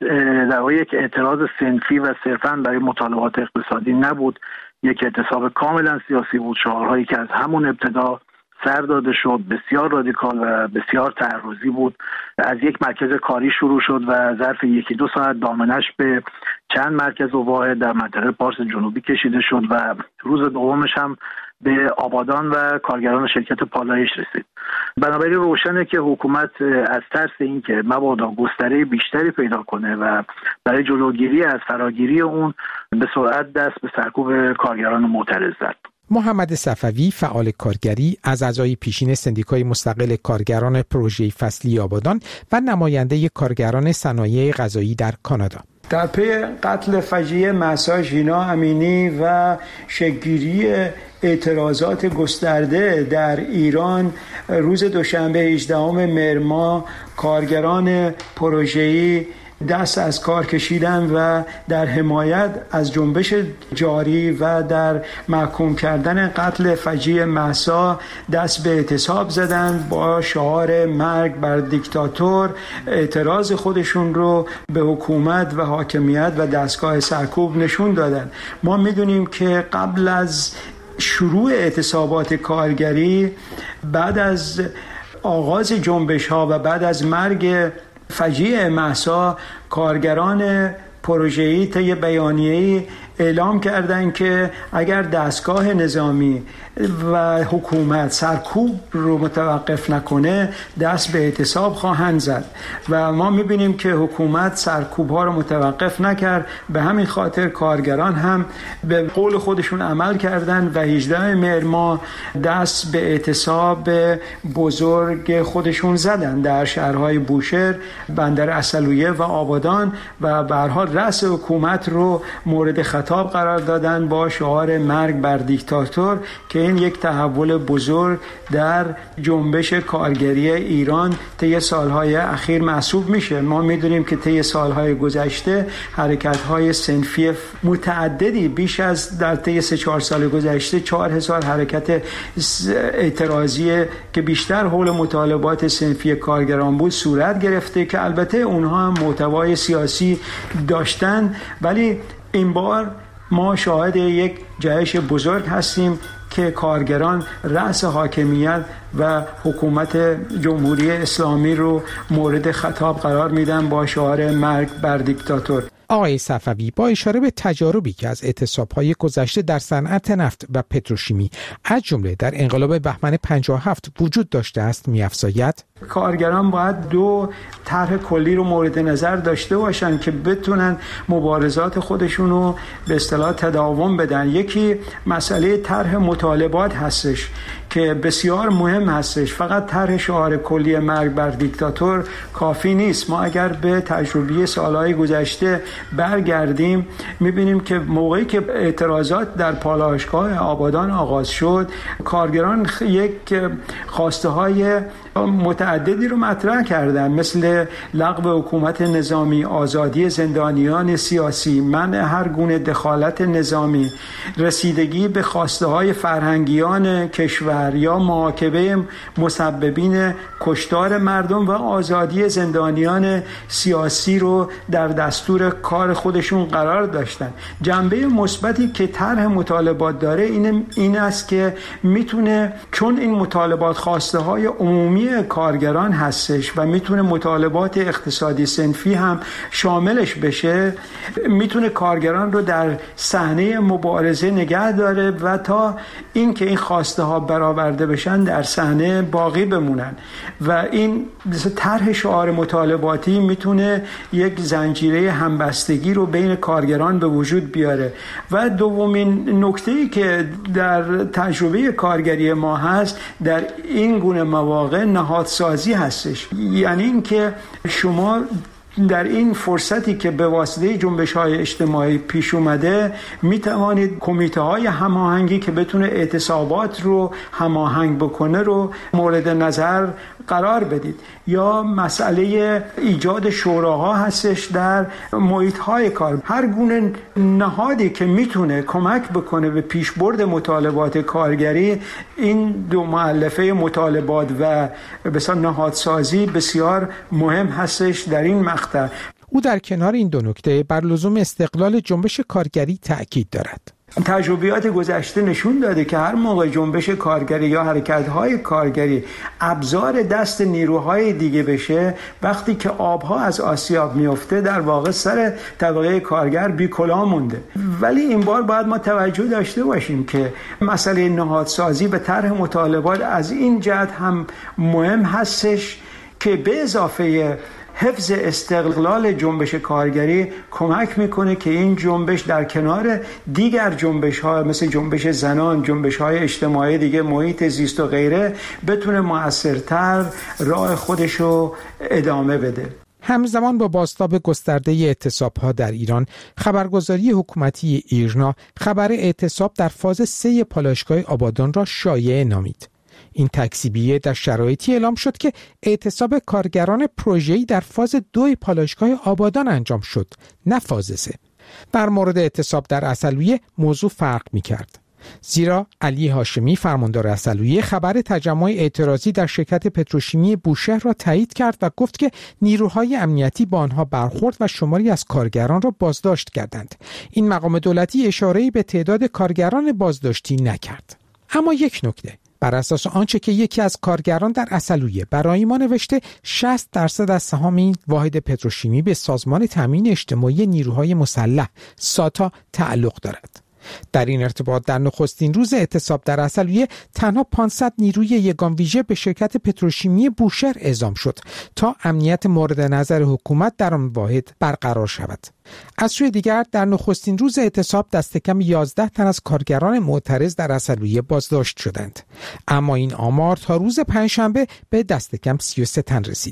در واقع یک اعتراض صنفی و صرفاً برای مطالبات اقتصادی نبود، یک اعتصاب کاملا سیاسی بود. شعارهایی که از همون ابتدا سر داده شد بسیار رادیکال و بسیار تعرضی بود. از یک مرکز کاری شروع شد و ظرف 1-2 ساعت دامنش به چند مرکز و واحد در منطقه پارس جنوبی کشیده شد و روز دومش هم به آبادان و کارگران شرکت پالایش رسید. بنابراین روشنه که حکومت از ترس این که مبادا گستره بیشتری پیدا کنه و برای جلوگیری از فراگیری اون به سرعت دست به سرکوب کارگران معترض زد. محمد صفوی، فعال کارگری، از اعضای پیشین سندیکای مستقل کارگران پروژه فصلی آبادان و نماینده کارگران صنایع غذایی در کانادا. در پی قتل فجیع مهسا ژینا امینی و شکل‌گیری اعتراضات گسترده در ایران، روز دوشنبه 18 مهر ماه کارگران پروژه‌ای دست از کار کشیدن و در حمایت از جنبش جاری و در محکوم کردن قتل فجیع مهسا دست به اعتصاب زدند. با شعار مرگ بر دیکتاتور اعتراض خودشون رو به حکومت و حاکمیت و دستگاه سرکوب نشون دادن. ما میدونیم که قبل از شروع اعتصابات کارگری، بعد از آغاز جنبش ها و بعد از مرگ فجیع مهسا، کارگران پروژه‌ای طی بیانیه‌ای اعلام کردند که اگر دستگاه نظامی و حکومت سرکوب رو متوقف نکنه دست به اعتصاب خواهند زد و ما می‌بینیم که حکومت سرکوب‌ها رو متوقف نکرد. به همین خاطر کارگران هم به قول خودشون عمل کردند و 18 مهر ماه دست به اعتصاب بزرگ خودشون زدن در شهرهای بوشهر، بندر عسلویه و آبادان و به هر حال رأس حکومت رو مورد خطر خطاب قرار دادن با شعار مرگ بر دیکتاتور که این یک تحول بزرگ در جنبش کارگری ایران طی سالهای اخیر محسوب میشه. ما میدونیم که طی سالهای گذشته حرکت‌های صنفی متعددی بیش از در طی 3-4 سال گذشته 4000 حرکت اعتراضی که بیشتر حول مطالبات صنفی کارگران بود صورت گرفته که البته اونها هم محتوای سیاسی داشتن، ولی این بار ما شاهد یک جهش بزرگ هستیم که کارگران رأس حاکمیت و حکومت جمهوری اسلامی رو مورد خطاب قرار میدن با شعار مرگ بر دیکتاتور. آقای صفوی با اشاره به تجاربی که از اعتصاب‌های گذشته در صنعت نفت و پتروشیمی از جمله در انقلاب بهمن 57 وجود داشته است می‌افزاید کارگران باید 2 طرح کلی رو مورد نظر داشته باشن که بتونن مبارزات خودشون رو به اصطلاح تداوم بدن. یکی مسئله طرح مطالبات هستش که بسیار مهم هستش. فقط طرح شعار کلی مرگ بر دیکتاتور کافی نیست. ما اگر به تجربه سالهای گذشته برگردیم میبینیم که موقعی که اعتراضات در پالایشگاه آبادان آغاز شد، کارگران یک خواسته های متعددی رو مطرح کردن، مثل لغو حکومت نظامی، آزادی زندانیان سیاسی، منع هر گونه دخالت نظامی، رسیدگی به خواسته های فرهنگیان کشور یا محاکمه مسببین کشتار مردم و آزادی زندانیان سیاسی رو در دستور کار خودشون قرار داشتن. جنبه مثبتی که طرح مطالبات داره این است که میتونه، چون این مطالبات خواسته های عمومی کارگران هستش و میتونه مطالبات اقتصادی صنفی هم شاملش بشه، میتونه کارگران رو در صحنه مبارزه نگه داره و تا اینکه این خواسته ها برآورده بشن در صحنه باقی بمونن. و این طرح شعار مطالباتی میتونه یک زنجیره همبستگی رو بین کارگران به وجود بیاره. و دومین نکته‌ای که در تجربه کارگری ما هست در این گونه مواقع نهادسازی هستش. یعنی این که شما در این فرصتی که به واسطه جنبش‌های اجتماعی پیش اومده می توانید کمیته‌های هماهنگی که بتونه اعتصابات رو هماهنگ بکنه رو مورد نظر قرار بدید. یا مسئله ایجاد شوراها هستش در محیط‌های کار. هر گونه نهادی که میتونه کمک بکنه به پیشبرد مطالبات کارگری، این 2 مؤلفه مطالبات و بسیار نهادسازی بسیار مهم هستش در این مقطع. او در کنار این 2 نکته بر لزوم استقلال جنبش کارگری تأکید دارد. تجربیات گذشته نشون داده که هر موقع جنبش کارگری یا حرکت‌های کارگری ابزار دست نیروهای دیگه بشه، وقتی که آبها از آسیاب میفته در واقع سر طبقه کارگر بی‌کلاه مونده. ولی این بار باید ما توجه داشته باشیم که مسئله نهادسازی و طرح مطالبات از این جهت هم مهم هستش که به اضافه حفظ استقلال جنبش کارگری کمک میکنه که این جنبش در کنار دیگر جنبش‌ها مثل جنبش زنان، جنبش‌های اجتماعی دیگه، محیط زیست و غیره، بتونه مؤثرتر راه خودشو ادامه بده. همزمان با بازتاب گسترده اعتصاب‌ها در ایران، خبرگزاری حکومتی ایرنا خبر اعتصاب در فاز 3 پالایشگاه آبادان را شایعه نامید. این تکذیبیه در شرایطی اعلام شد که اعتصاب کارگران پروژه‌ای در فاز 2 پالایشگاه آبادان انجام شد، نه فاز 3. در مورد اعتصاب در عسلویه موضوع فرق می‌کرد. زیرا علی هاشمی فرماندار عسلویه خبر تجمع اعتراضی در شرکت پتروشیمی بوشهر را تایید کرد و گفت که نیروهای امنیتی با آنها برخورد و شماری از کارگران را بازداشت کردند. این مقام دولتی اشاره‌ای به تعداد کارگران بازداشتی نکرد. اما یک نکته: بر اساس آنچه که یکی از کارگران در عسلویه برای ما نوشته، 60% از سهام این واحد پتروشیمی به سازمان تامین اجتماعی نیروهای مسلح ساتا تعلق دارد. در این ارتباط در نخستین روز اعتصاب در عسلویه تنها 500 نیروی یگان ویژه به شرکت پتروشیمی بوشهر اعزام شد تا امنیت مورد نظر حکومت در آن واحد برقرار شود. از سوی دیگر در نخستین روز اعتصاب دست کم 11 تن از کارگران معترض در عسلویه بازداشت شدند، اما این آمار تا روز پنجشنبه به دست کم 33 تن رسید.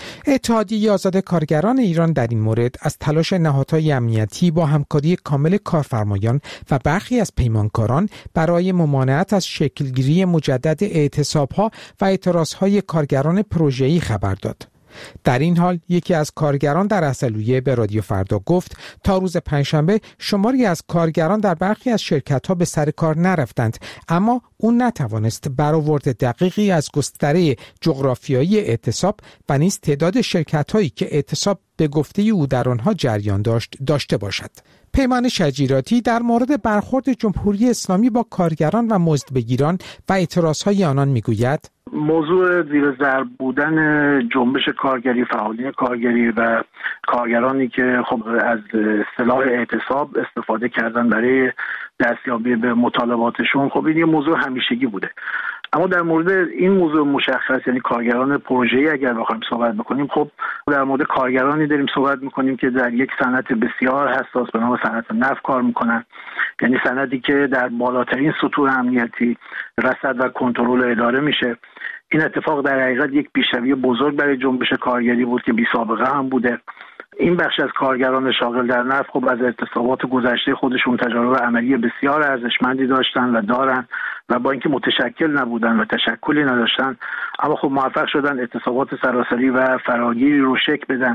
اتحادیه آزاد کارگران ایران در این مورد از تلاش نهادهای امنیتی با همکاری کامل کارفرمایان و برخی از پیمانکاران برای ممانعت از شکلگیری مجدد اعتصابها و اعتراضهای کارگران پروژه‌ای خبر داد. در این حال یکی از کارگران در عسلویه به رادیو فردا گفت تا روز پنجشنبه شماری از کارگران در برخی از شرکت‌ها به سر کار نرفتند، اما اون نتوانست برآورد دقیقی از گستره جغرافیایی اعتصاب و نیز تعداد شرکت‌هایی که اعتصاب به گفته او در آنها جریان داشته باشد. پیمان شجیراتی در مورد برخورد جمهوری اسلامی با کارگران و مزدبگیران و اعتراضهای آنان میگوید: موضوع زیر ضرب بودن جنبش کارگری، فعالین کارگری و کارگرانی که خب از اصطلاح اعتصاب استفاده کردن برای دستیابی به مطالباتشون، خب این یه موضوع همیشگی بوده. اما در مورد این موضوع مشخص، یعنی کارگران پروژه‌ای اگر بخوایم صحبت بکنیم، خب در مورد کارگرانی داریم صحبت می‌کنیم که در یک صنعت بسیار حساس به نام صنعت نفت کار می‌کنن، یعنی صنعتی که در بالاترین سطوح امنیتی رصد و کنترل اداره میشه. این اتفاق در حقیقت یک پیشروی بزرگ برای جنبش کارگری بود که بی سابقه هم بوده. این بخش از کارگران شاغل در نفت خب از اعتصابات گذشته خودشون تجارب عملی بسیار ارزشمندی داشتن و دارن و با اینکه متشکل نبودن و تشکلی نداشتن، اما خب موفق شدن اعتصابات سراسری و فراگیری رو شکل بدن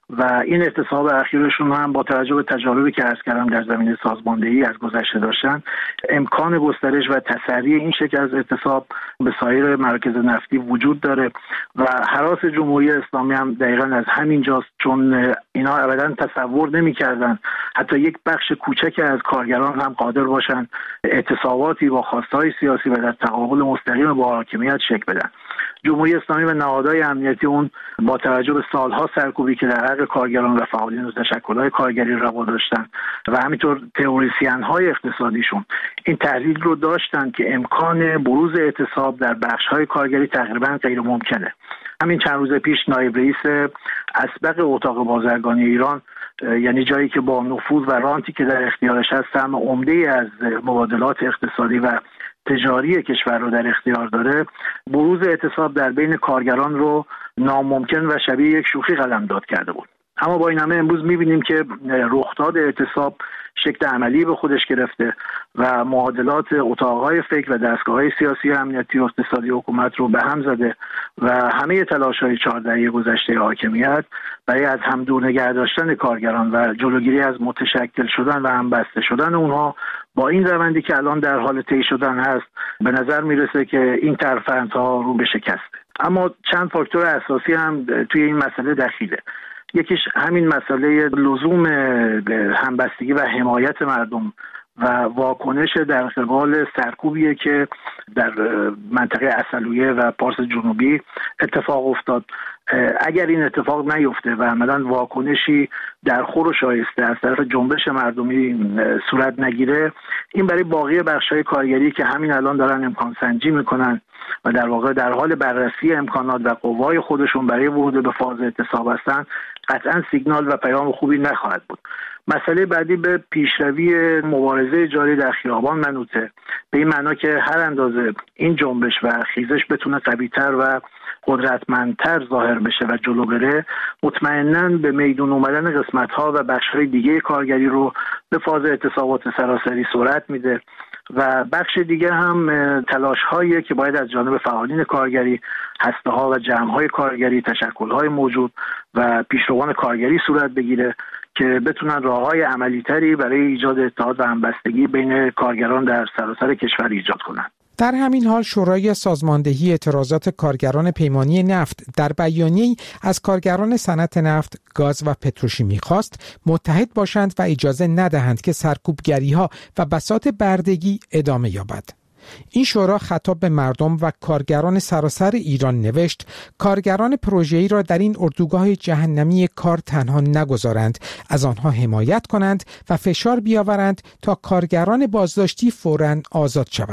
و این اعتصاب اخیرشون هم با توجه به تجاربی که عرض کردم در زمینه سازماندهی از گذشته داشتن، امکان گسترش و تسری این شکل از اعتصاب به سایر مراکز نفتی وجود داره و هراس جمهوری اسلامی هم دقیقاً از همین جاست، چون اینا ابداً تصور نمی‌کردن حتی یک بخش کوچک از کارگران هم قادر باشن اعتصاباتی با خواستهای سیاسی و در تقابل مستقیم با حاکمیت شکل بدن. جمهوری اسلامی و نهادهای امنیتی اون با توجه به سالها سرکوبی که در حق کارگران و فعالین و تشکل‌های کارگری روا داشتن و همینطور تئوریسین‌های اقتصادیشون این تحلیل رو داشتن که امکان بروز اعتصاب در بخش‌های کارگری تقریباً غیر ممکنه. همین چند روز پیش نایب رئیس اسبق اتاق بازرگانی ایران، یعنی جایی که با نفوذ و رانتی که در اختیارش هست سهم عمده‌ای از مبادلات اقتصادی و تجاری کشور رو در اختیار داره، بروز اعتصاب در بین کارگران رو ناممکن و شبیه یک شوخی قلمداد کرده بود. اما با این همه امروز می‌بینیم که رخداد اعتصاب شکل عملی به خودش گرفته و معادلات اتاق‌های فکر و دستگاه‌های سیاسی، امنیتی و اقتصادی حکومت رو به هم زده و همه تلاش‌های 4 دهه گذشته حاکمیت برای از همدور نگه داشتن کارگران و جلوگیری از متشکل شدن و همبسته شدن اونها با این روندی که الان در حال طی شدن هست، به نظر میرسه که این ترفندها رو به شکسته. اما چند فاکتور اساسی هم توی این مسئله دخیله. یکیش همین مسئله لزوم همبستگی و حمایت مردم و واکنش در قبال سرکوبیه که در منطقه عسلویه و پارس جنوبی اتفاق افتاد. اگر این اتفاق نیفته و عملاً واکنشی در خور و شایسته از طرف جنبش مردمی صورت نگیره، این برای باقی بخش‌های کارگری که همین الان دارن امکان سنجی میکنن و در واقع در حال بررسی امکانات و قوای خودشون برای ورود به فاز اعتصاب هستن، قطعاً سیگنال و پیام خوبی نخواهد بود. مسئله بعدی به پیشروی مبارزه جاری در خیابان منوطه، به این معنا که هر اندازه این جنبش و خیزش بتونه قوی‌تر و قدرتمندتر ظاهر بشه و جلو بره، مطمئناً به میدون اومدن قسمت‌ها و بخش‌های دیگه کارگری رو به فاز اعتصابات سراسری سرعت میده و بخش دیگه هم تلاش‌هایی که باید از جانب فعالین کارگری، هسته‌ها و جمع‌های کارگری، تشکل‌های موجود و پیشروان کارگری صورت بگیره که بتونن راه‌های عملی‌تری برای ایجاد اتحاد و همبستگی بین کارگران در سراسر کشور ایجاد کنند. در همین حال شورای سازماندهی اعتراضات کارگران پیمانی نفت در بیانیه‌ای از کارگران صنعت نفت، گاز و پتروشیمی خواست متحد باشند و اجازه ندهند که سرکوبگری‌ها و بساط بردگی ادامه یابد. این شورا خطاب به مردم و کارگران سراسر ایران نوشت کارگران پروژه‌ای را در این اردوگاه جهنمی کار تنها نگذارند، از آنها حمایت کنند و فشار بیاورند تا کارگران بازداشتی فوراً آزاد شوند.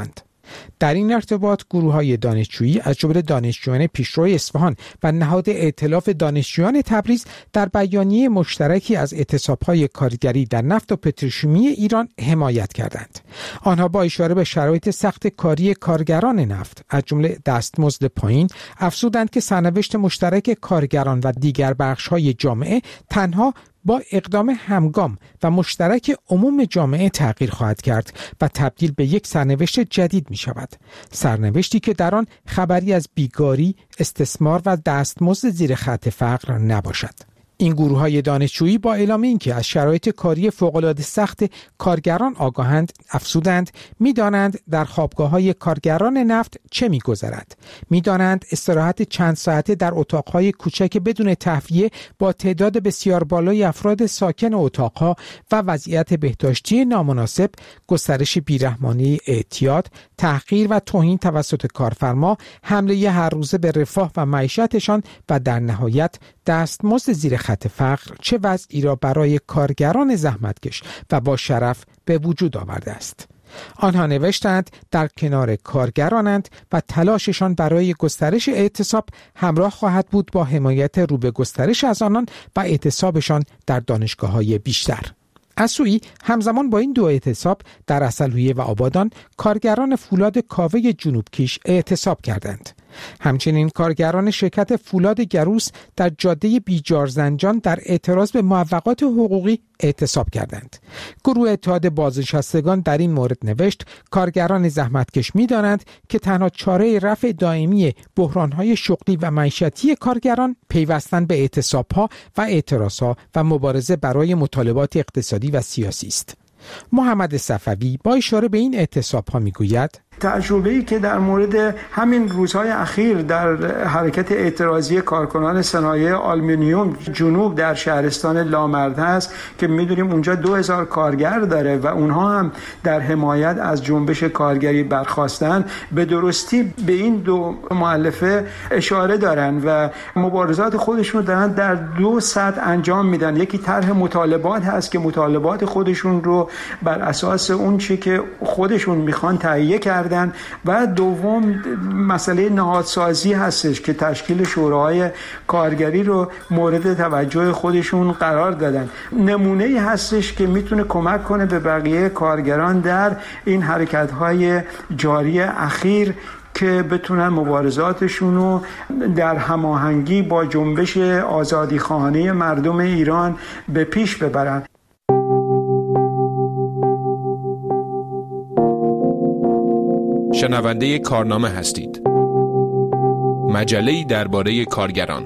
در این ارتباط گروه‌های دانشجویی از جمله دانشجویان پیشرو اصفهان و نهاد ائتلاف دانشجویان تبریز در بیانیه مشترکی از اعتصاب‌های کارگری در نفت و پتروشیمی ایران حمایت کردند. آنها با اشاره به شرایط سخت کاری کارگران نفت از جمله دستمزد پایین افزودند که سرنوشت مشترک کارگران و دیگر بخش‌های جامعه تنها با اقدام همگام و مشترک عموم جامعه تغییر خواهد کرد و تبدیل به یک سرنوشت جدید می شود. سرنوشتی که در آن خبری از بیگاری، استثمار و دستمزد زیر خط فقر نباشد. این گروه‌های دانشجویی با اعلام اینکه از شرایط کاری فوق‌العاده سخت کارگران آگاهند، افزودند می‌دانند در خوابگاه‌های کارگران نفت چه می‌گذرد. می‌دانند استراحت چند ساعته در اتاق‌های کوچک بدون تهویه با تعداد بسیار بالای افراد ساکن اتاق‌ها و وضعیت بهداشتی نامناسب، گسترش بیرحمانه اعتیاد، تحقیر و توهین توسط کارفرما، حمله هر روزه به رفاه و معیشتشان و در نهایت دستمزد زیر خط فقر چه وضعی را برای کارگران زحمتکش و با شرف به وجود آورده است. آنها نوشتند در کنار کارگرانند و تلاششان برای گسترش اعتصاب همراه خواهد بود با حمایت رو به گسترش از آنان و اعتصابشان در دانشگاه‌های بیشتر. از سوی همزمان با این دو اعتصاب در اصلحیه و آبادان کارگران فولاد کاوه جنوبکیش اعتصاب کردند. همچنین کارگران شرکت فولاد گروس در جاده بیجارزنجان در اعتراض به موافقات حقوقی اعتصاب کردند. گروه اتحاد بازنشستگان در این مورد نوشت کارگران زحمتکش می‌دانند که تنها چاره رفع دائمی بحران‌های شغلی و معیشتی کارگران پیوستن به اعتصاب‌ها و اعتراض‌ها و مبارزه برای مطالبات اقتصادی و سیاسی است. محمد صفوی با اشاره به این اعتصاب‌ها می‌گوید تجربه‌ای که در مورد همین روزهای اخیر در حرکت اعتراضی کارکنان صنایع آلومینیوم جنوب در شهرستان لامرد هست که می‌دونیم اونجا 2000 کارگر داره و اونها هم در حمایت از جنبش کارگری برخاستن، به درستی به این دو مؤلفه اشاره دارن و مبارزات خودشون دارن در 2 سطح انجام میدن. یکی طرح مطالبات هست که مطالبات خودشون رو بر اساس اون چی که خودشون میخوان تهیه کردن و دوم مسئله نهادسازی هستش که تشکیل شوراهای کارگری رو مورد توجه خودشون قرار دادن. نمونه‌ای هستش که میتونه کمک کنه به بقیه کارگران در این حرکت‌های جاری اخیر که بتونن مبارزاتشون رو در هماهنگی با جنبش آزادیخواهانه مردم ایران به پیش ببرن. شنونده کارنامه هستید. مجله‌ای درباره کارگران.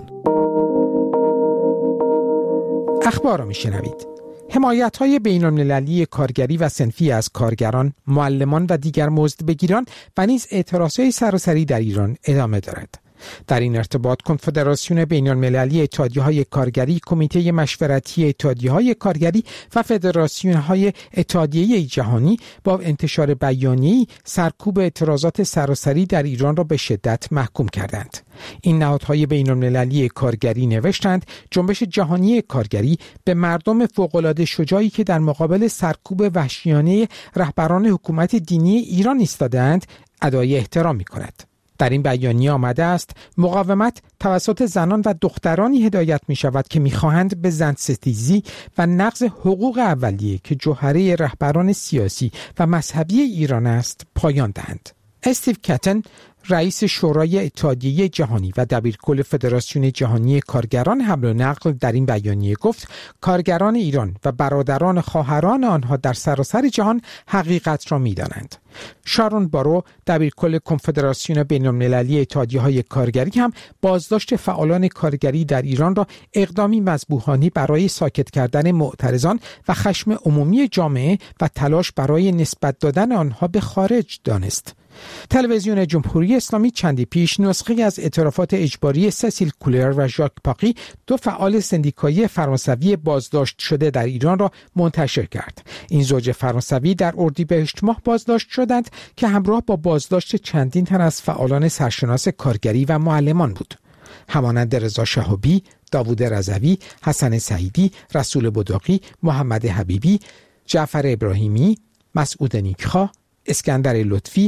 اخبار را میشنوید. حمایت‌های بین‌المللی کارگری و صنفی از کارگران، معلمان و دیگر مزدبگیران و نیز اعتراضهای سراسری در ایران ادامه دارد. در این ارتباط کنفدراسیون بین‌المللی اتحادیه‌های کارگری، کمیته مشورتی اتحادیه‌های کارگری و فدراسیون‌های اتحادیه جهانی با انتشار بیانیه‌ای سرکوب اعتراضات سراسری در ایران را به شدت محکوم کردند. این نهادهای بین‌المللی کارگری نوشتند جنبش جهانی کارگری به مردم فوق‌العاده شجاعی که در مقابل سرکوب وحشیانه رهبران حکومت دینی ایران ایستاده‌اند ادای احترام می‌کند. در این بیانیه آمده است مقاومت توسط زنان و دخترانی هدایت می شود که می خواهند به زنستیزی و نقض حقوق اولیه که جوهره رهبران سیاسی و مذهبی ایران است پایان دهند. استیو کتن رئیس شورای اتحادیه جهانی و دبیرکل فدراسیون جهانی کارگران حمل و نقل در این بیانیه گفت کارگران ایران و برادران خواهران آنها در سراسر جهان حقیقت را می‌دانند. شارون بارو دبیرکل کنفدراسیون بین‌المللی اتحادیه‌های کارگری هم بازداشت فعالان کارگری در ایران را اقدامی مذبوحانه برای ساکت کردن معترضان و خشم عمومی جامعه و تلاش برای نسبت دادن آنها به خارج دانست. تلویزیون جمهوری اسلامی چندی پیش نسخه از اعترافات اجباری سسیل کولر و ژاک پاقی، دو فعال سندیکایی فرانسوی بازداشت شده در ایران را منتشر کرد. این زوج فرانسوی در اردیبهشت ماه بازداشت شدند که همراه با بازداشت چندین تن از فعالان سرشناس کارگری و معلمان بود. همانند رضا شهابی، داوود رضوی، حسن سعیدی، رسول بداقی، محمد حبیبی، جعفر ابراهیمی، مسعود نیکخواه، اسکندر لطفی،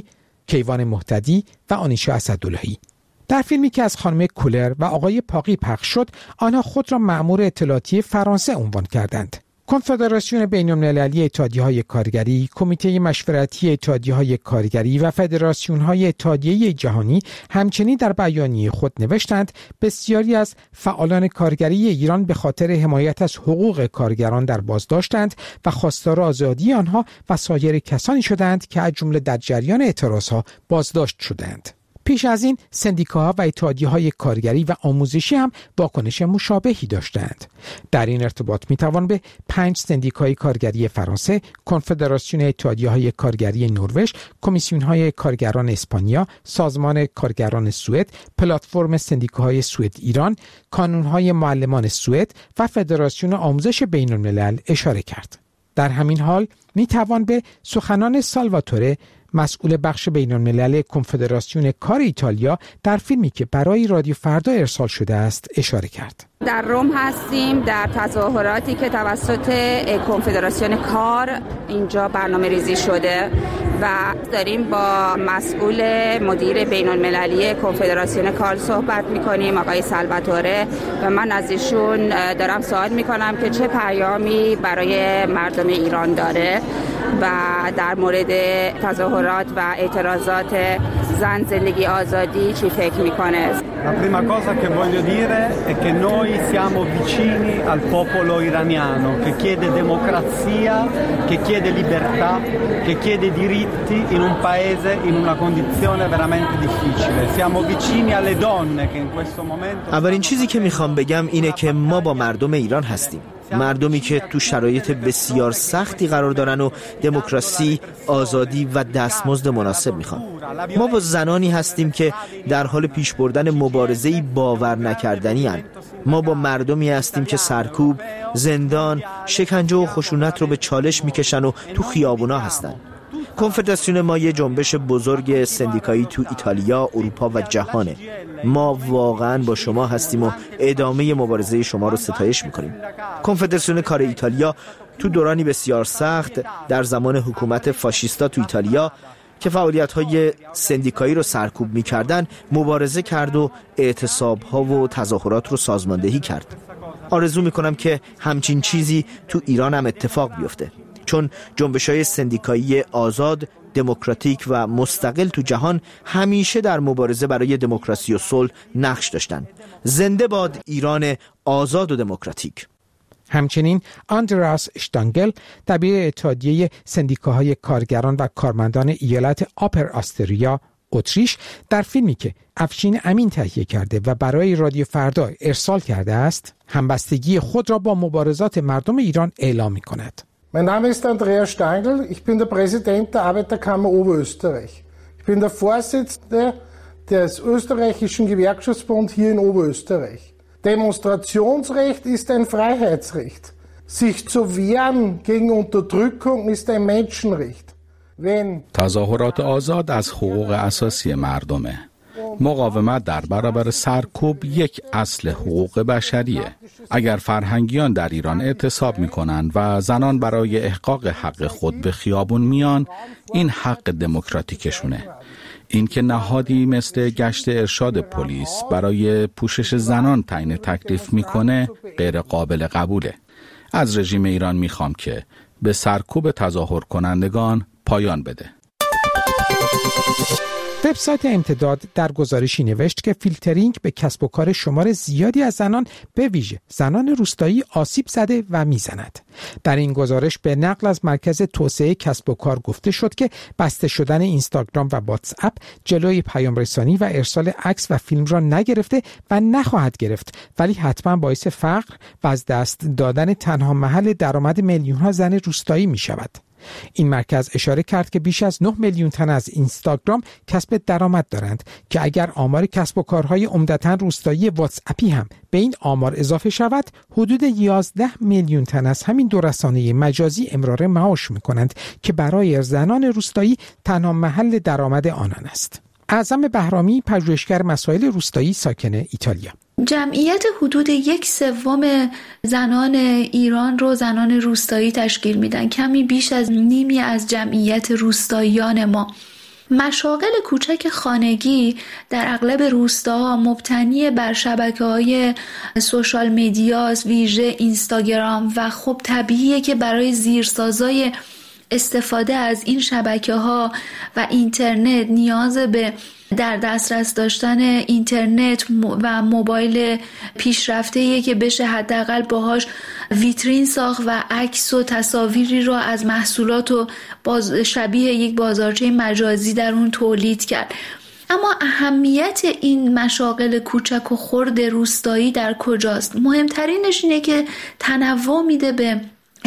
کیوان مهتدی و آنیشا اسداللهی. در فیلمی که از خانم کولر و آقای پاقی پخش شد، آنها خود را مأمور اطلاعاتی فرانسه عنوان کردند. کنفدراسیون بین‌المللی اتحادیه‌های کارگری، کمیته مشورتی اتحادیه‌های کارگری و فدراسیون‌های اتحادیه جهانی همچنین در بیانیه خود نوشتند بسیاری از فعالان کارگری ایران به خاطر حمایت از حقوق کارگران در بازداشتند و خواستار آزادی آنها و سایر کسانی شدند که از جمله در جریان اعتراضها بازداشت شدند. پیش از این سندیکاها و اتحادیه‌های کارگری و آموزشی هم واکنش مشابهی داشتند. در این ارتباط میتوان به 5 سندیکای کارگری فرانسه، کنفدراسیون اتحادیه‌های کارگری نروژ، کمیسیون‌های کارگران اسپانیا، سازمان کارگران سوئد، پلتفرم سندیکاهای سوئد ایران، کانون‌های معلمان سوئد و فدراسیون آموزش بین‌الملل اشاره کرد. در همین حال میتوان به سخنان سالواتوره، مسئول بخش بین‌الملل کنفدراسیون کار ایتالیا، در فیلمی که برای رادیو فردا ارسال شده است اشاره کرد. در روم هستیم در تظاهراتی که توسط کنفدراسیون کار اینجا برنامه ریزی شده و داریم با مسئول مدیر بین‌المللی کنفدراسیون کار صحبت می‌کنیم، آقای سالواتوره، و من از ایشون دارم سوال می‌کنم که چه پیامی برای مردم ایران داره و در مورد تظاهرات و اعتراضات زن، زندگی، آزادی چی فکر میکنه. La prima cosa che voglio dire è che noi siamo vicini al popolo iraniano che chiede democrazia, che chiede libertà, che chiede diritti in un paese in una condizione veramente difficile. Siamo vicini alle donne che in questo momento. اولین چیزی که میخوام بگم اینه که ما با مردم ایران هستیم. مردمی که تو شرایط بسیار سختی قرار دارن و دموکراسی، آزادی و دستمزد مناسب میخوان. ما با زنانی هستیم که در حال پیش بردن مبارزه‌ای باور نکردنی هستند. ما با مردمی هستیم که سرکوب، زندان، شکنجه و خشونت رو به چالش میکشن و تو خیابونا هستن. کنفدراسیون ما یه جنبش بزرگ سندیکایی تو ایتالیا، اروپا و جهانه. ما واقعا با شما هستیم و ادامه مبارزه شما رو ستایش میکنیم. کنفدراسیون کار ایتالیا تو دورانی بسیار سخت در زمان حکومت فاشیستا تو ایتالیا که فعالیت‌های سندیکایی رو سرکوب می‌کردن مبارزه کرد و اعتصاب‌ها و تظاهرات رو سازماندهی کرد. آرزو می‌کنم که همچین چیزی تو ایران هم اتفاق بیفته، چون جنبش‌های سندیکایی آزاد، دموکراتیک و مستقل تو جهان همیشه در مبارزه برای دموکراسی و صلح نقش داشتن. زنده باد ایران آزاد و دموکراتیک. همچنین آندراس شتانگل، دبیر اتحادیه سندیکاهای کارگران و کارمندان ایالت آپر آستریا، اتریش، در فیلمی که افشین امین تهیه کرده و برای رادیو فردا ارسال کرده است، همبستگی خود را با مبارزات مردم ایران اعلام می‌کند. Mein Name ist Andreas Stangl, ich bin der Präsident der Arbeiterkammer Oberösterreich. Ich bin der Vorsitzende des österreichischen Gewerkschaftsbund hier in Oberösterreich. Demonstrationsrecht ist ein Freiheitsrecht. Sich zu wehren gegen Unterdrückung ist ein Menschenrecht. تظاهرات آزاد از حقوق اساسی مردمه. مقاومت در برابر سرکوب یک اصل حقوق بشریه. اگر فرهنگیان در ایران اعتصاب میکنن و زنان برای احقاق حق خود به خیابون میان، این حق دموکراتیکشونه. این که نهادی مثل گشت ارشاد پلیس برای پوشش زنان تعیین تکلیف میکنه غیر قابل قبوله. از رژیم ایران میخوام که به سرکوب تظاهر کنندگان پایان بده. وبسایت امتداد در گزارشی نوشت که فیلترینگ به کسب و کار شمار زیادی از زنان، به ویژه زنان روستایی، آسیب زده و میزند. در این گزارش به نقل از مرکز توسعه کسب و کار گفته شد که بسته شدن اینستاگرام و واتس اپ جلوی پیام رسانی و ارسال عکس و فیلم را نگرفته و نخواهد گرفت، ولی حتما باعث فقر و از دست دادن تنها محل درآمد میلیون‌ها زن روستایی می شود. این مرکز اشاره کرد که بیش از 9 میلیون تن از اینستاگرام کسب درآمد دارند که اگر آمار کسب و کارهای عمدتاً روستایی واتس اپی هم به این آمار اضافه شود، حدود 11 میلیون تن از همین دو رسانه مجازی امرار معاش می‌کنند که برای زنان روستایی تنها محل درآمد آنان است. اعظم بهرامی، پژوهشگر مسائل روستایی ساکن ایتالیا: جمعیت حدود 1/3 زنان ایران رو زنان روستایی تشکیل میدن، کمی بیش از نیمی از جمعیت روستاییان ما. مشاغل کوچک خانگی در اغلب روستاها مبتنی بر شبکه‌های سوشال مدیاست، ویژه اینستاگرام، و خب طبیعیه که برای زیرسازای استفاده از این شبکه‌ها و اینترنت نیاز به در دسترس داشتن اینترنت و موبایل پیشرفته‌ایه که بشه حداقل باهاش ویترین ساخت و عکس و تصاویری رو از محصولات و شبیه یک بازارچه مجازی در اون تولید کرد. اما اهمیت این مشاغل کوچک و خرد روستایی در کجاست؟ مهمترینش اینه که تنوع میده به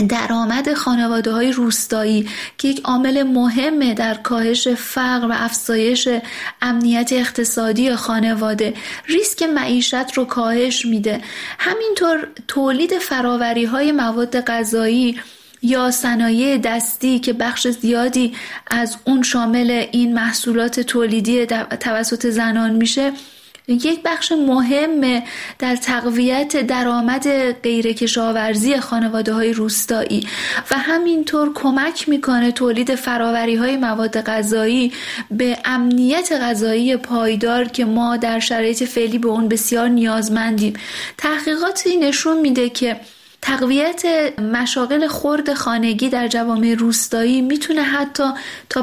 درآمد خانواده‌های روستایی که یک عامل مهمه در کاهش فقر و افزایش امنیت اقتصادی خانواده. ریسک معیشت رو کاهش میده. همینطور تولید فراوری‌های مواد غذایی یا صنایع دستی که بخش زیادی از اون شامل این محصولات تولیدی توسط زنان میشه، یک بخش مهم در تقویت درآمد غیر کشاورزی خانواده‌های روستایی و همینطور کمک میکنه تولید فراوری‌های مواد غذایی به امنیت غذایی پایدار که ما در شرایط فعلی به اون بسیار نیازمندیم. تحقیقاتی نشون میده که تقویت مشاغل خرد خانگی در جوامع روستایی میتونه حتی تا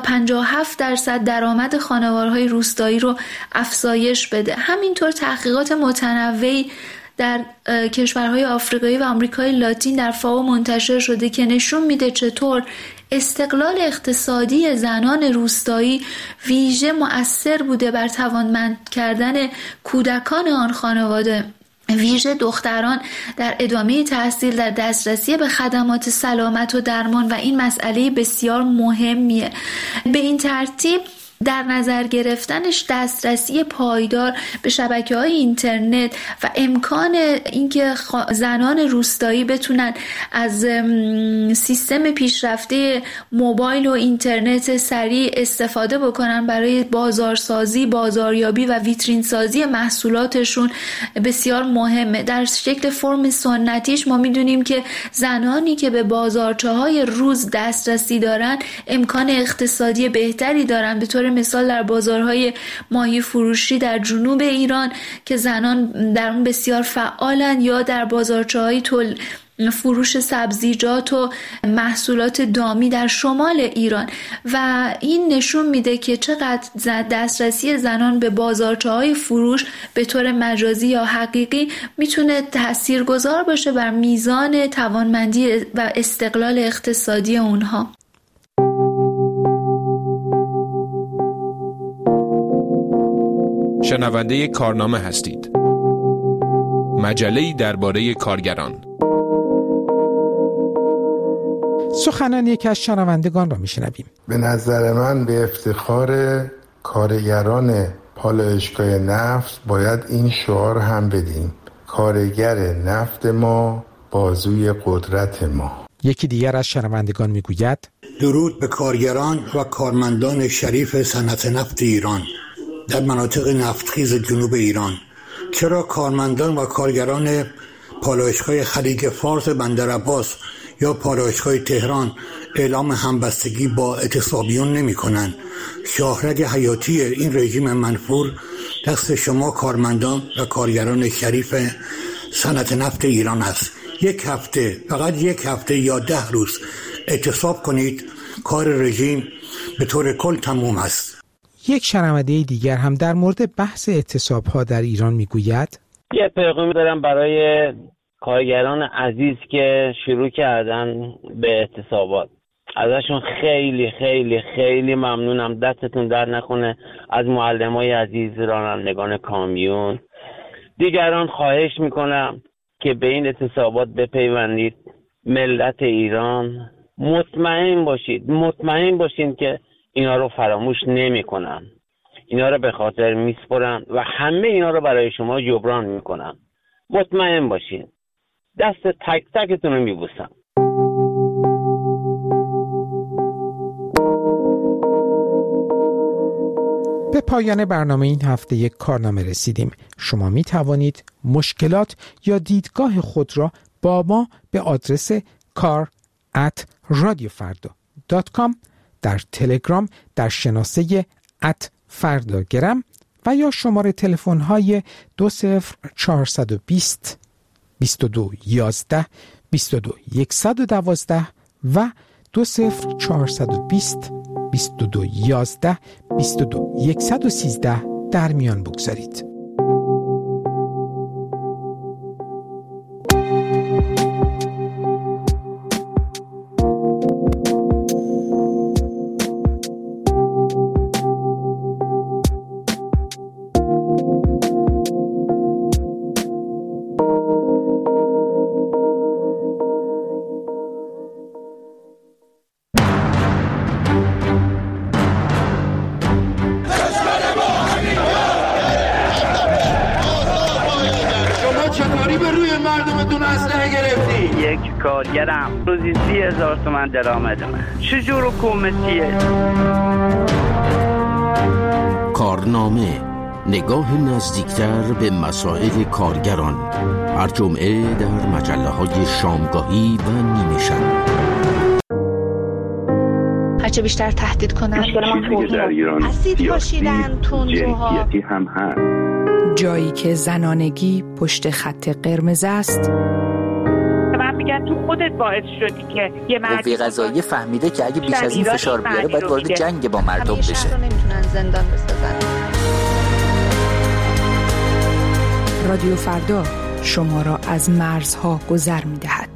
57% درآمد خانوارهای روستایی رو افزایش بده. همینطور تحقیقات متنوعی در کشورهای آفریقایی و آمریکای لاتین در فاو منتشر شده که نشون میده چطور استقلال اقتصادی زنان روستایی ویژه مؤثر بوده بر توانمند کردن کودکان آن خانواده، ویژه دختران در ادامه تحصیل، در دسترسی به خدمات سلامت و درمان، و این مسئله بسیار مهمیه. به این ترتیب در نظر گرفتنش دسترسی پایدار به شبکه‌های اینترنت و امکان اینکه زنان روستایی بتونن از سیستم پیشرفته موبایل و اینترنت سریع استفاده بکنن برای بازارسازی، بازاریابی و ویترین سازی محصولاتشون بسیار مهمه. در شکل فرم سنتیش ما میدونیم که زنانی که به بازارچه‌های روز دسترسی دارن امکان اقتصادی بهتری دارن. به طور مثال در بازارهای ماهی فروشی در جنوب ایران که زنان در اون بسیار فعالن، یا در بازارچه‌های فروش سبزیجات و محصولات دامی در شمال ایران. و این نشون میده که چقدر دسترسی زنان به بازارچه‌های فروش به طور مجازی یا حقیقی میتونه تاثیرگذار باشه بر میزان توانمندی و استقلال اقتصادی اونها. شنونده کارنامه هستید. مجله‌ای درباره کارگران. سخنان یکی از شنوندگان را میشنویم. به نظر من به افتخار کارگران پالایشگاه نفت باید این شعار هم بدیم: کارگر نفت ما، بازوی قدرت ما. یکی دیگر از شنوندگان میگوید: درود به کارگران و کارمندان شریف صنعت نفت ایران در مناطق نفتخیز جنوب ایران. چرا کارمندان و کارگران پالایشگاه خلیج فارس بندرعباس یا پالایشگاه تهران اعلام همبستگی با اعتصابیون نمی کنن؟ شاهرگ حیاتی این رژیم منفور دست شما کارمندان و کارگران شریف صنعت نفت ایران است. یک هفته، فقط یک هفته یا 10 روز اعتصاب کنید، کار رژیم به طور کل تموم است. یک شنونده دیگر هم در مورد بحث اعتصاب‌ها در ایران میگوید: یه پیغام دارم برای کارگران عزیز که شروع کردن به اعتصابات. ازشون خیلی خیلی خیلی ممنونم. دستتون در نکنه. از معلمای عزیز، رانندگان کامیون، دیگران خواهش میکنم که به این اعتصابات بپیوندید. ملت ایران مطمئن باشین که اینا رو فراموش نمی کنن. اینا رو به خاطر میسپرن و همه اینا رو برای شما جبران میکنن. مطمئن باشین. دست تک تکتون رو میبوسم. به پایان برنامه این هفته یک کارنامه رسیدیم. شما می توانید مشکلات یا دیدگاه خود را با ما به آدرس kar@radiofarda.com در تلگرام در شناسه @فرداگرم و یا شماره تلفن های 20420 2211 22112 و 20420 2211 22113 در میان بگذارید. کارگرم روزی 30,000 تومان درآمدمه. چجور حکومتیه؟ کارنامه، نگاه نزدیکتر به مسائل کارگران، هر جمعه در مجله‌های شامگاهی و نیمه شب. هرچه بیشتر تهدید کنن اسید پاشیدن تندروها هم هست. جایی که زنانگی پشت خط قرمز است. میگن تو خودت باعث شدی که یه قوه قضاییه فهمیده که اگه بیش از این فشار بیاره باید وارد جنگ با مردم بشه. نمیتونن زندان بسازن. رادیو فردا شما را از مرزها گذر می‌دهد.